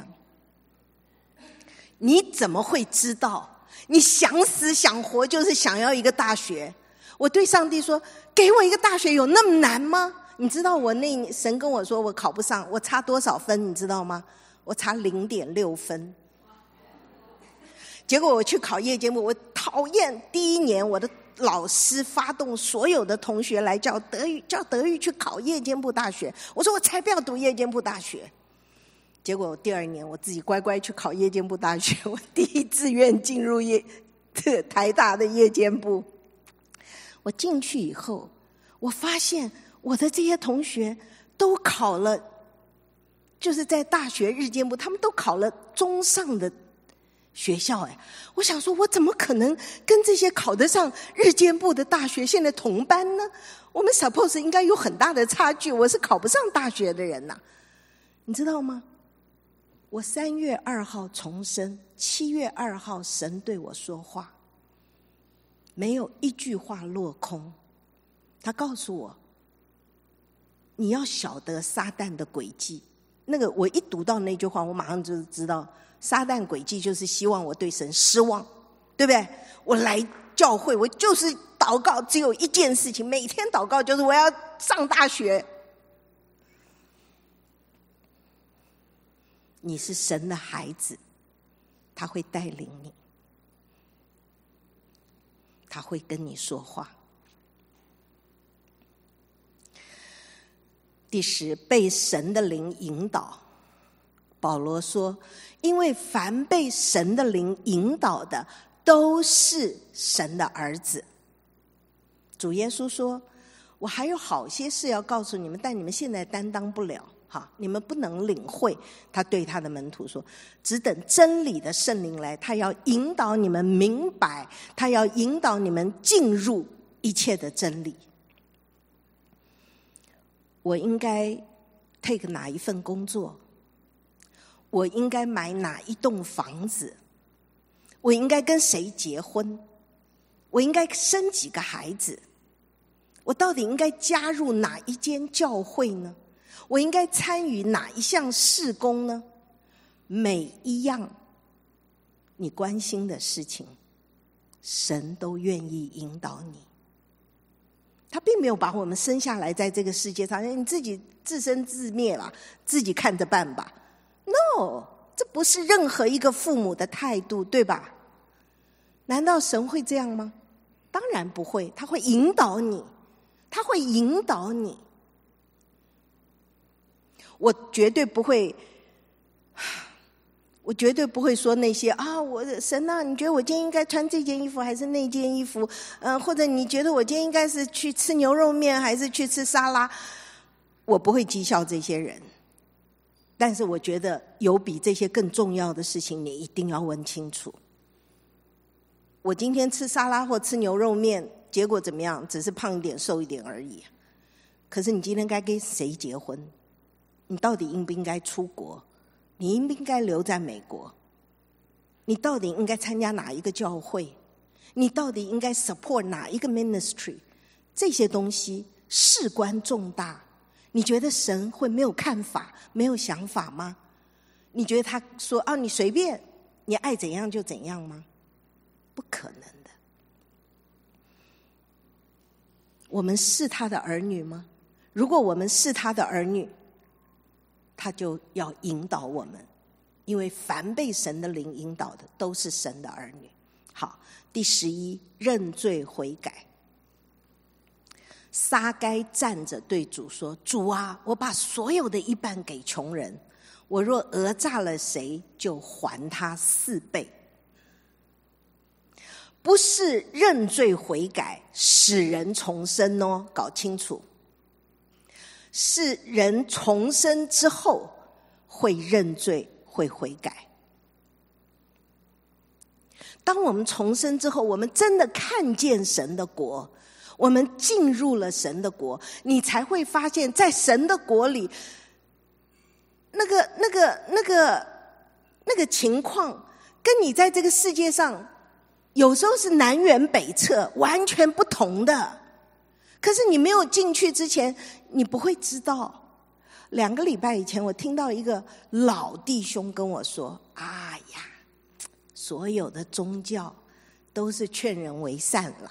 Speaker 1: 你怎么会知道？你想死想活就是想要一个大学。我对上帝说，给我一个大学有那么难吗？你知道我神跟我说我考不上，我差多少分你知道吗？我差0.6分。结果我去考夜间部，我讨厌第1年我的老师发动所有的同学来叫德育去考夜间部大学。我说我才不要读夜间部大学。结果第2年我自己乖乖去考夜间部大学，我第1志愿进入台大的夜间部。我进去以后，我发现我的这些同学都考了，就是在大学日间部，他们都考了中上的学校。我想说，我怎么可能跟这些考得上日间部的大学现在同班呢？我们 suppose 应该有很大的差距，我是考不上大学的人呐，你知道吗？我3月2号重生，7月2号神对我说话，没有一句话落空。他告诉我， 你要晓得撒旦的诡计。那个我一读到那句话，我马上就知道撒旦诡计就是希望我对神失望，对不对？我来教会我就是祷告，只有一件事情，每天祷告就是我要上大学。你是神的孩子，他会带领你，他会跟你说话。第10，被神的灵引导。保罗说，因为凡被神的灵引导的都是神的儿子。主耶稣说，我还有好些事要告诉你们，但你们现在担当不了，你们不能领会。他对他的门徒说，只等真理的圣灵来，他要引导你们明白，他要引导你们进入一切的真理。我应该 take 哪一份工作？我应该买哪一栋房子？我应该跟谁结婚？我应该生几个孩子？我到底应该加入哪一间教会呢？我应该参与哪一项事工呢？每一样你关心的事情，神都愿意引导你。他并没有把我们生下来在这个世界上，你自己自生自灭吧，自己看着办吧。No， 这不是任何一个父母的态度，对吧？难道神会这样吗？当然不会，他会引导你，他会引导你。我绝对不会说那些神啊，你觉得我今天应该穿这件衣服还是那件衣服？或者你觉得我今天应该是去吃牛肉面还是去吃沙拉？我不会讥笑这些人，但是我觉得有比这些更重要的事情，你一定要问清楚。我今天吃沙拉或吃牛肉面，结果怎么样？只是胖一点瘦一点而已。可是你今天该跟谁结婚？你到底应不应该出国？你应不应该留在美国？你到底应该参加哪一个教会？你到底应该 support 哪一个 ministry？ 这些东西事关重大。你觉得神会没有看法、没有想法吗？你觉得他说你随便，你爱怎样就怎样吗？不可能的。我们是他的儿女吗？如果我们是他的儿女，他就要引导我们，因为凡被神的灵引导的都是神的儿女。好，第11，认罪悔改。撒该站着对主说，主啊，我把所有的一半给穷人，我若讹诈了谁，就还他4倍。不是认罪悔改使人重生哦，搞清楚。是人重生之后会认罪会悔改。当我们重生之后，我们真的看见神的国，我们进入了神的国，你才会发现在神的国里那个情况跟你在这个世界上有时候是南辕北辙，完全不同的。可是你没有进去之前，你不会知道。2个礼拜以前，我听到一个老弟兄跟我说，所有的宗教都是劝人为善啦。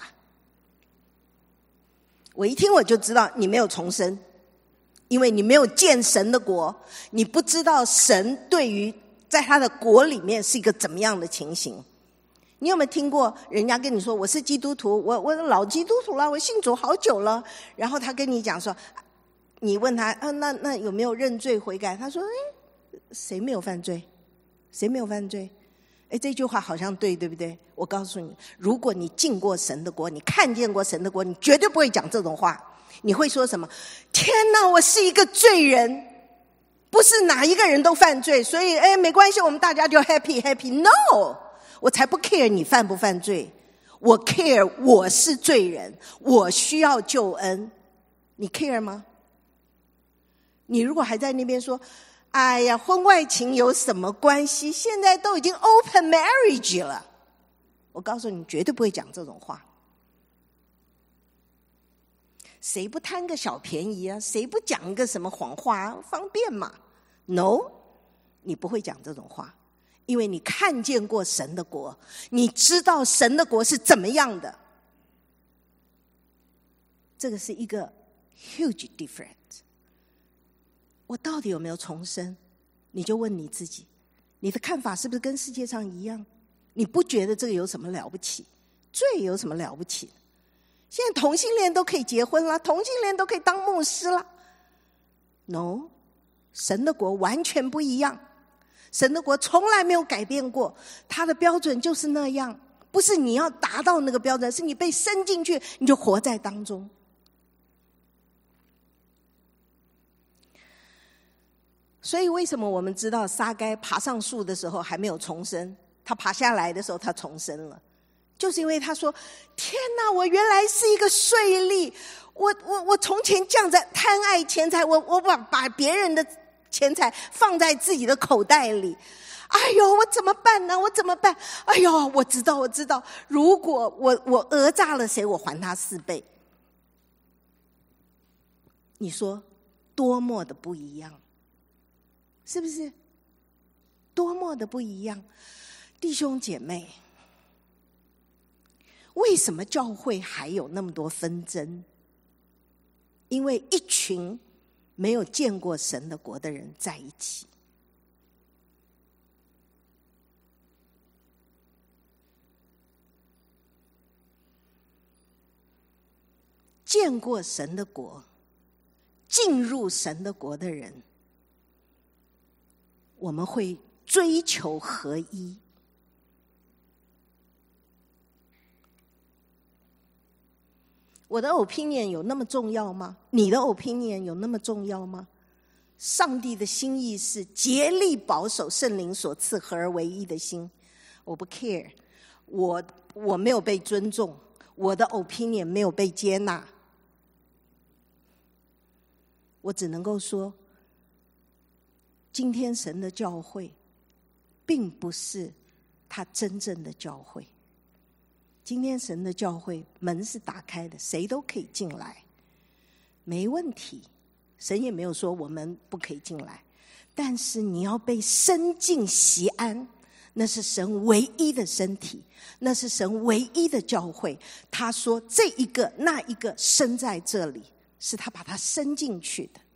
Speaker 1: 我一听我就知道你没有重生，因为你没有见神的国，你不知道神对于在他的国里面是一个怎么样的情形。你有没有听过人家跟你说，我是基督徒，我老基督徒了，我信主好久了，然后他跟你讲说，你问他那有没有认罪悔改？他说谁没有犯罪？谁没有犯罪？这句话好像对不对？我告诉你，如果你进过神的国，你看见过神的国，你绝对不会讲这种话。你会说什么？天哪，我是一个罪人，不是哪一个人都犯罪，所以没关系，我们大家就 happy。 No， 我才不 care 你犯不犯罪，我 care 我是罪人，我需要救恩。你 care 吗？你如果还在那边说，哎呀，婚外情有什么关系？现在都已经 open marriage 了。我告诉你，绝对不会讲这种话。 谁不贪个小便宜啊？谁不讲一个什么谎话啊？方便嘛 ？No， 你不会讲这种话，因为你看见过神的国，你知道神的国是怎么样的。这个是一个 huge difference。我到底有没有重生？你就问你自己，你的看法是不是跟世界上一样？你不觉得这个有什么了不起？罪有什么了不起？现在同性恋都可以结婚了，同性恋都可以当牧师了。No， 神的国完全不一样。神的国从来没有改变过，他的标准就是那样，不是你要达到那个标准，是你被生进去，你就活在当中。所以为什么我们知道撒该爬上树的时候还没有重生，他爬下来的时候他重生了？就是因为他说：天哪，我原来是一个税吏，我从前这样子贪爱钱财，我把别人的钱财放在自己的口袋里，哎呦，我怎么办呢？我怎么办？哎呦，我知道，如果我讹诈了谁，我还他4倍。你说多么的不一样，是不是？多么的不一样，弟兄姐妹。为什么教会还有那么多纷争？因为一群没有见过神的国的人在一起。见过神的国，进入神的国的人，我们会追求合一。我的 opinion 有那么重要吗？你的 opinion 有那么重要吗？上帝的心意是竭力保守圣灵所赐合而为一的心。我不 care， 我没有被尊重，我的 opinion 没有被接纳。我只能够说，今天神的教会并不是他真正的教会。今天神的教会门是打开的，谁都可以进来，没问题。神也没有说我们不可以进来，但是你要被生进锡安，那是神唯一的身体，那是神唯一的教会。他说这一个那一个生在这里，是他把它生进去的。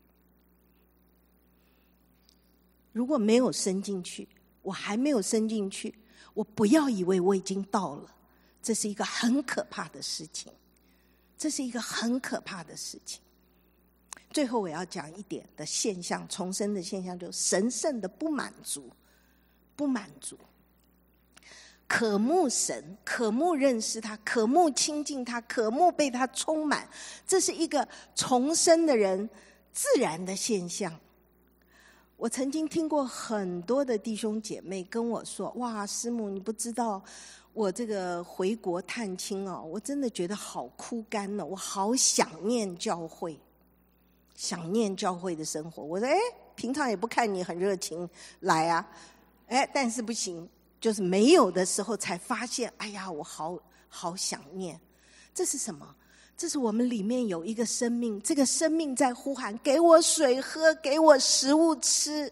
Speaker 1: 如果没有生进去，我还没有生进去，我不要以为我已经到了。这是一个很可怕的事情，这是一个很可怕的事情。最后我要讲一点的现象，重生的现象，就是神圣的不满足，不满足。渴慕神，渴慕认识他，渴慕亲近他，渴慕被他充满，这是一个重生的人自然的现象。我曾经听过很多的弟兄姐妹跟我说：哇，师母，你不知道我这个回国探亲哦，我真的觉得好枯干哦，我好想念教会，想念教会的生活。我说：平常也不看你很热情来啊，但是不行，就是没有的时候才发现，哎呀，我好想念。这是什么？这是我们里面有一个生命，这个生命在呼喊：给我水喝，给我食物吃。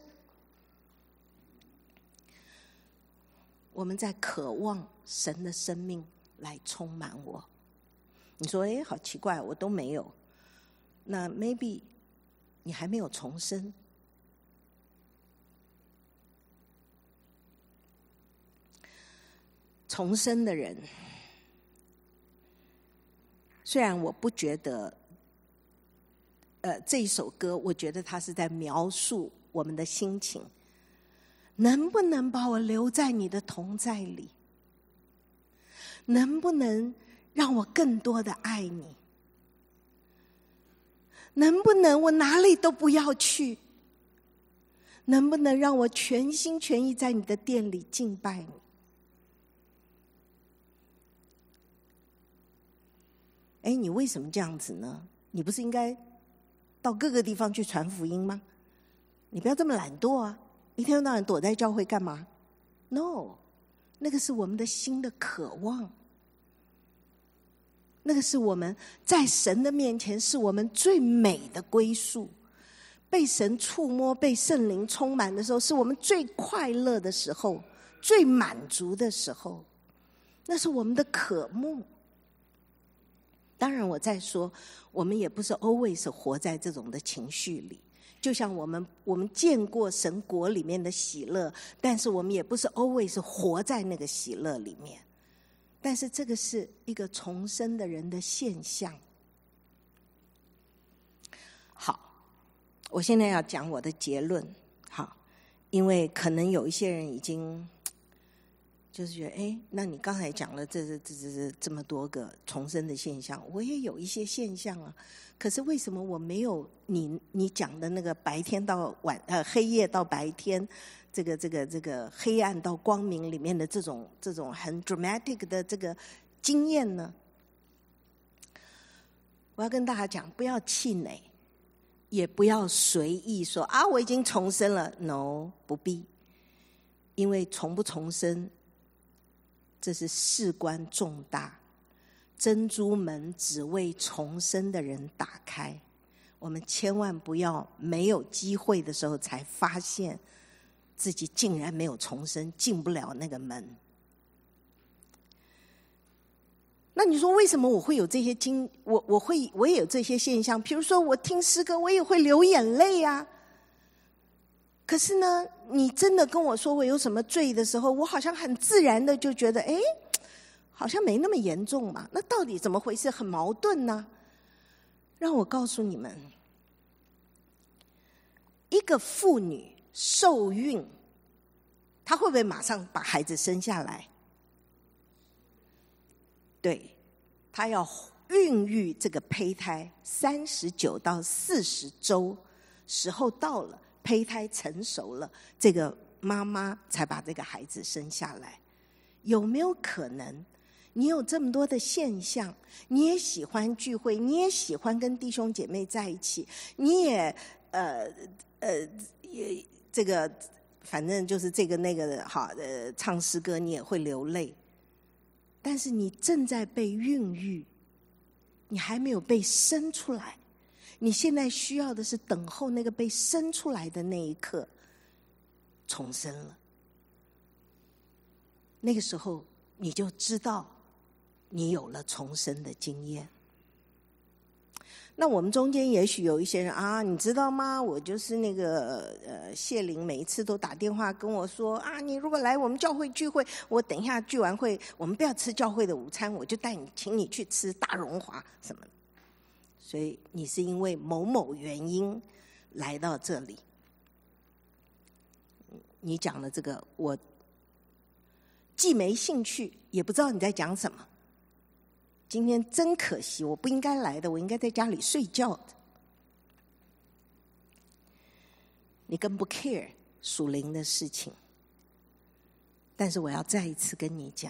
Speaker 1: 我们在渴望神的生命来充满我。你说好奇怪，我都没有。那 maybe 你还没有重生。重生的人，虽然我不觉得这一首歌，我觉得它是在描述我们的心情。能不能把我留在你的同在里？能不能让我更多的爱你？能不能我哪里都不要去？能不能让我全心全意在你的殿里敬拜你？你为什么这样子呢？你不是应该到各个地方去传福音吗？你不要这么懒惰啊！一天到晚躲在教会干嘛 ？No， 那个是我们的心的渴望， 那个是我们在神的面前是我们最美的归宿。被神触摸，被圣灵充满的时候，是我们最快乐的时候，最满足的时候，那是我们的渴慕。当然我在说，我们也不是 always 活在这种的情绪里，就像我们见过神国里面的喜乐，但是我们也不是 always 活在那个喜乐里面。但是这个是一个重生的人的现象。好，我现在要讲我的结论。好，因为可能有一些人已经就是觉得，那你刚才讲了这么多个重生的现象，我也有一些现象啊。可是为什么我没有你讲的那个白天到黑夜到白天，这个黑暗到光明里面的这种很 dramatic 的这个经验呢？我要跟大家讲，不要气馁，也不要随意说啊，我已经重生了。No， 不必，因为重不重生，这是事关重大。珍珠门只为重生的人打开，我们千万不要没有机会的时候才发现自己竟然没有重生，进不了那个门。那你说为什么我会有这些我也有这些现象？比如说我听诗歌，我也会流眼泪啊。可是呢，你真的跟我说我有什么罪的时候，我好像很自然的就觉得，好像没那么严重嘛。那到底怎么回事？很矛盾呢。让我告诉你们，一个妇女受孕，她会不会马上把孩子生下来？对，她要孕育这个胚胎39到40周，时候到了，胚胎成熟了，这个妈妈才把这个孩子生下来。有没有可能你有这么多的现象，你也喜欢聚会，你也喜欢跟弟兄姐妹在一起，你也也这个反正就是这个那个的唱诗歌你也会流泪，但是你正在被孕育，你还没有被生出来，你现在需要的是等候那个被生出来的那一刻，重生了。那个时候你就知道你有了重生的经验。那我们中间也许有一些人啊，你知道吗？我就是那个谢玲每一次都打电话跟我说啊，你如果来我们教会聚会，我等一下聚完会，我们不要吃教会的午餐，我就请你去吃大荣华什么的。所以你是因为某某原因来到这里。你讲的这个，我既没兴趣，也不知道你在讲什么。今天真可惜，我不应该来的，我应该在家里睡觉的。你更不 care 属灵的事情，但是我要再一次跟你讲，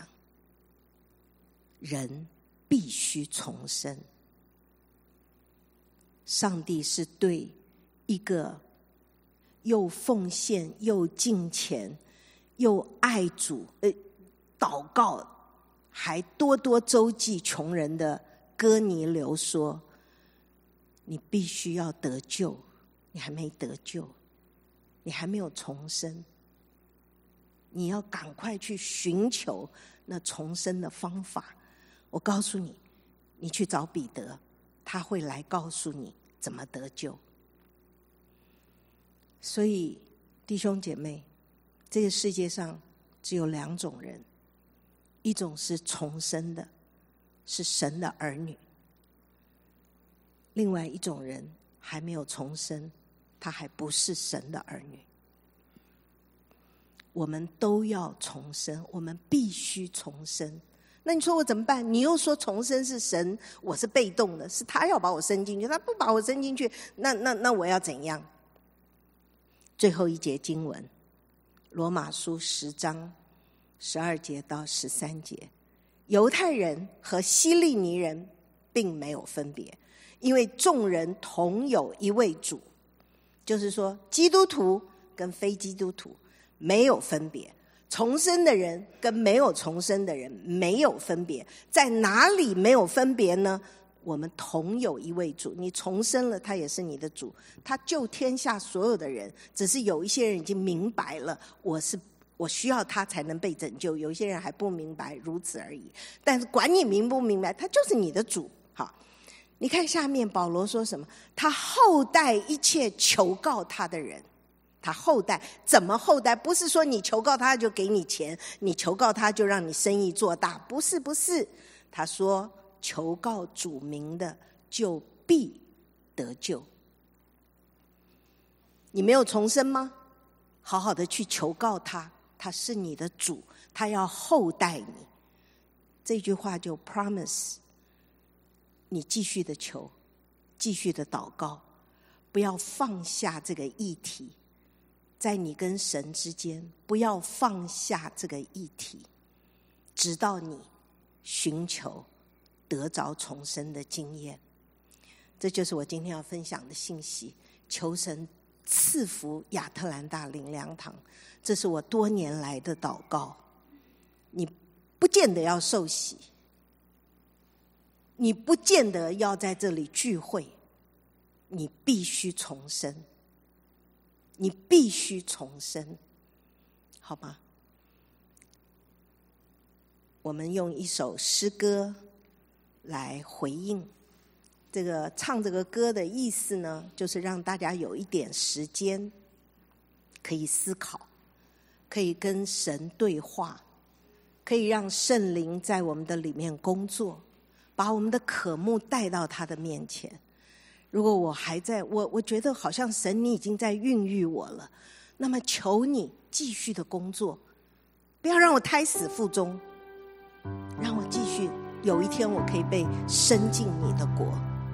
Speaker 1: 人必须重生。上帝是对一个又奉献又敬虔又爱主祷告还多多周济穷人的哥尼流说，你必须要得救，你还没得救，你还没有重生，你要赶快去寻求那重生的方法。我告诉你，你去找彼得，他会来告诉你怎么得救。所以弟兄姐妹，这个世界上只有2种人，一种是重生的，是神的儿女；另外一种人还没有重生，他还不是神的儿女。我们都要重生，我们必须重生。那你说我怎么办？你又说重生是神，我是被动的，是他要把我生进去，他不把我生进去，那我要怎样？最后一节经文，罗马书10章12节到13节，犹太人和希利尼人并没有分别，因为众人同有一位主，就是说基督徒跟非基督徒没有分别， 重生的人跟没有重生的人没有分别。在哪里没有分别呢？我们同有一位主，你重生了，他也是你的主，他救天下所有的人，只是有一些人已经明白了，我需要他才能被拯救，有一些人还不明白，如此而已。但是管你明不明白，他就是你的主。好，你看下面保罗说什么？他厚待一切求告他的人。他厚待，怎么厚待？不是说你求告他就给你钱，你求告他就让你生意做大，不是。他说求告主名的就必得救。你没有重生吗？好好的去求告他，他是你的主，他要厚待你。这句话就 promise 你继续的求，继续的祷告，不要放下这个议题，在你跟神之间，不要放下这个议题，直到你寻求得着重生的经验。这就是我今天要分享的信息。求神赐福亚特兰大灵粮堂，这是我多年来的祷告。你不见得要受洗，你不见得要在这里聚会，你必须重生，你必须重生，好吗？我们用一首诗歌来回应。唱这个歌的意思呢，就是让大家有一点时间可以思考，可以跟神对话，可以让圣灵在我们的里面工作，把我们的渴慕带到他的面前。如果我还在，我觉得好像神你已经在孕育我了，那么求你继续的工作，不要让我胎死腹中，让我继续有一天我可以被生进你的国。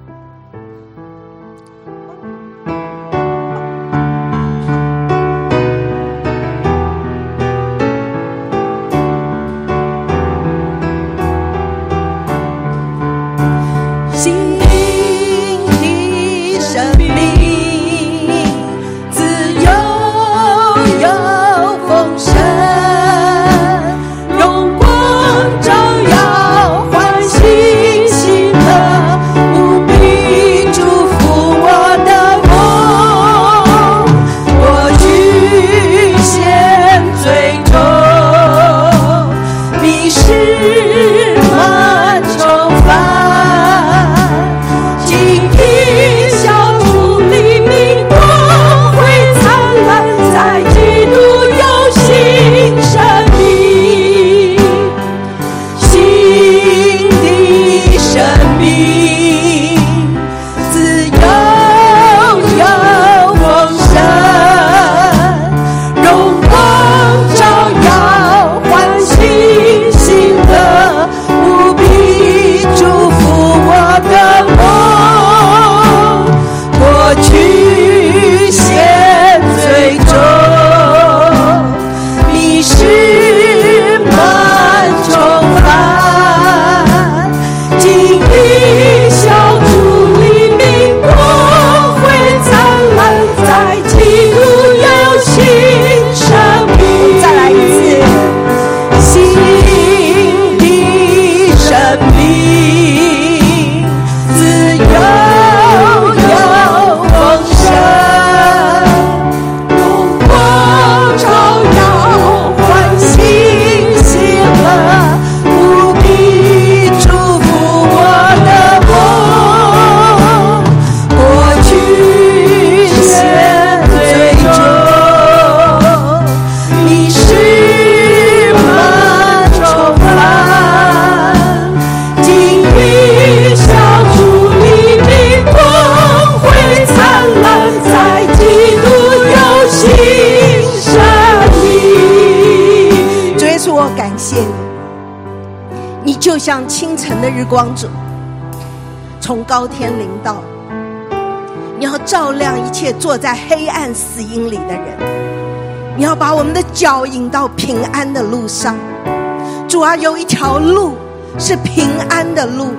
Speaker 1: 就像清晨的日光主，从高天临到，你要照亮一切坐在黑暗死荫里的人，你要把我们的脚引到平安的路上。主啊，有一条路是平安的路，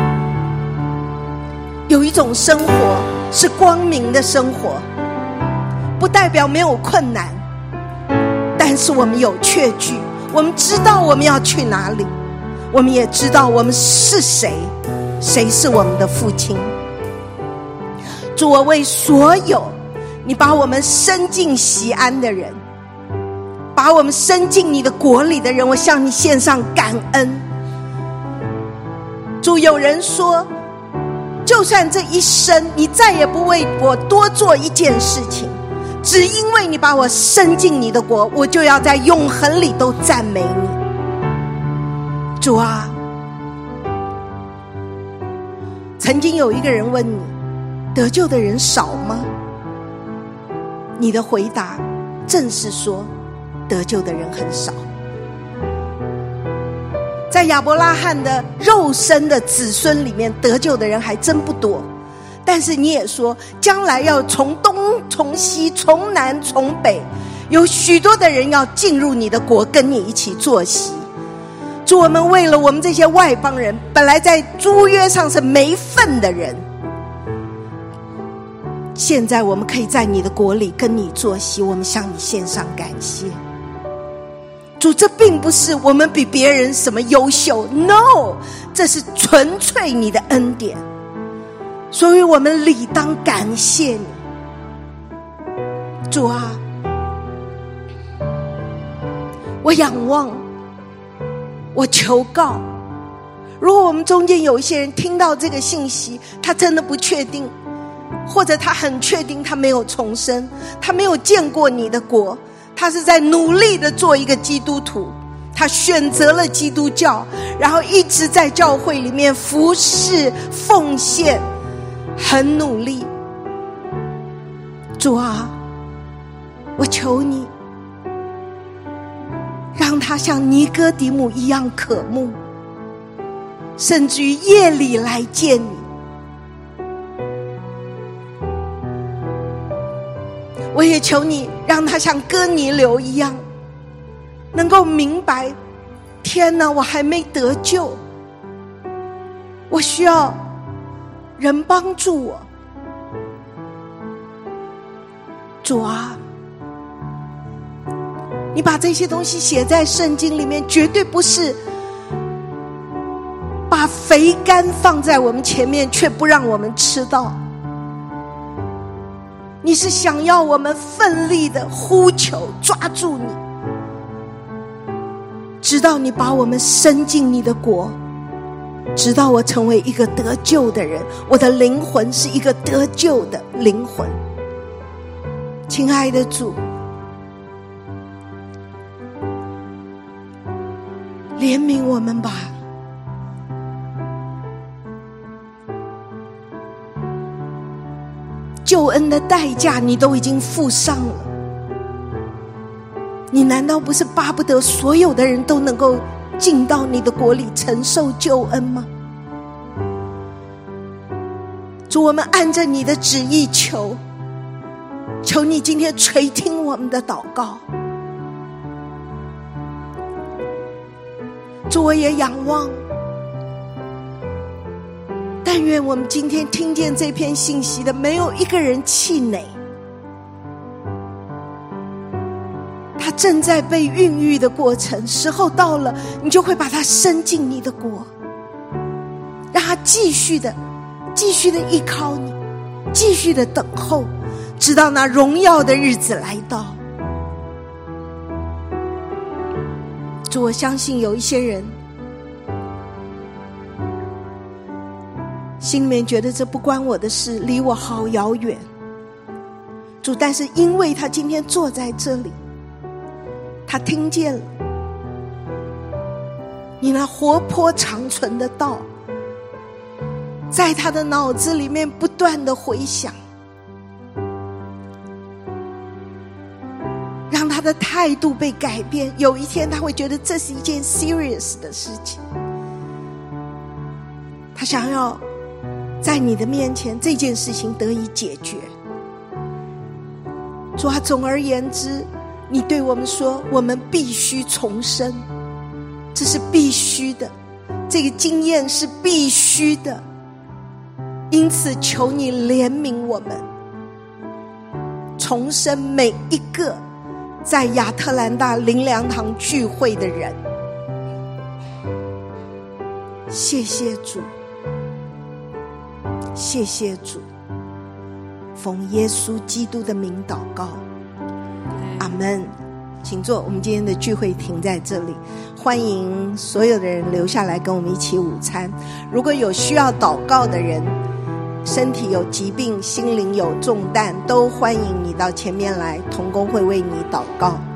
Speaker 1: 有一种生活是光明的生活，不代表没有困难，但但是我们有确据，我们知道我们要去哪里，我们也知道我们是谁，谁是我们的父亲。主，我为所有你把我们生进锡安的人，把我们生进你的国里的人，我向你献上感恩。主，有人说就算这一生你再也不为我多做一件事情，只因为你把我生进你的国，我就要在永恒里都赞美你。主啊，曾经有一个人问你，得救的人少吗？你的回答正是说，得救的人很少。在亚伯拉罕的肉身的子孙里面，得救的人还真不多。但是你也说，将来要从东从西从南从北，有许多的人要进入你的国，跟你一起坐席。主，我们为了我们这些外邦人，本来在租约上是没份的人，现在我们可以在你的国里跟你坐席，我们向你献上感谢。主，这并不是我们比别人什么优秀 ，no， 这是纯粹你的恩典，所以我们理当感谢你。主啊，我仰望，我求告，如果我们中间有一些人听到这个信息，他真的不确定，或者他很确定他没有重生，他没有见过你的国，他是在努力的做一个基督徒，他选择了基督教，然后一直在教会里面服侍奉献，很努力。主啊，我求你让他像尼哥底母一样渴慕，甚至于夜里来见你。我也求你让他像哥尼流一样，能够明白，天哪，我还没得救，我需要人帮助我。主啊，你把这些东西写在圣经里面，绝对不是把肥甘放在我们前面却不让我们吃到，你是想要我们奋力的呼求，抓住你，直到你把我们生进你的国，直到我成为一个得救的人，我的灵魂是一个得救的灵魂。亲爱的主，怜悯我们吧。救恩的代价你都已经付上了，你难道不是巴不得所有的人都能够进到你的国里承受救恩吗？主，我们按着你的旨意求，求你今天垂听我们的祷告。主，我也仰望，但愿我们今天听见这篇信息的没有一个人气馁，他正在被孕育的过程，时候到了，你就会把他生进你的国，让他继续的依靠你，继续的等候，直到那荣耀的日子来到。主，我相信有一些人心里面觉得这不关我的事，离我好遥远。主，但是因为他今天坐在这里，他听见了你那活泼长存的道，在他的脑子里面不断的回响，让他的态度被改变。有一天他会觉得这是一件 serious 的事情，他想要在你的面前这件事情得以解决。主啊，总而言之，你对我们说，我们必须重生，这是必须的，这个经验是必须的。因此求你怜悯我们，重生每一个在亚特兰大灵粮堂聚会的人，谢谢主，谢谢主，奉耶稣基督的名祷告，阿们。请坐，我们今天的聚会停在这里，欢迎所有的人留下来跟我们一起午餐。如果有需要祷告的人，身体有疾病，心灵有重担，都欢迎你到前面来，同工会为你祷告。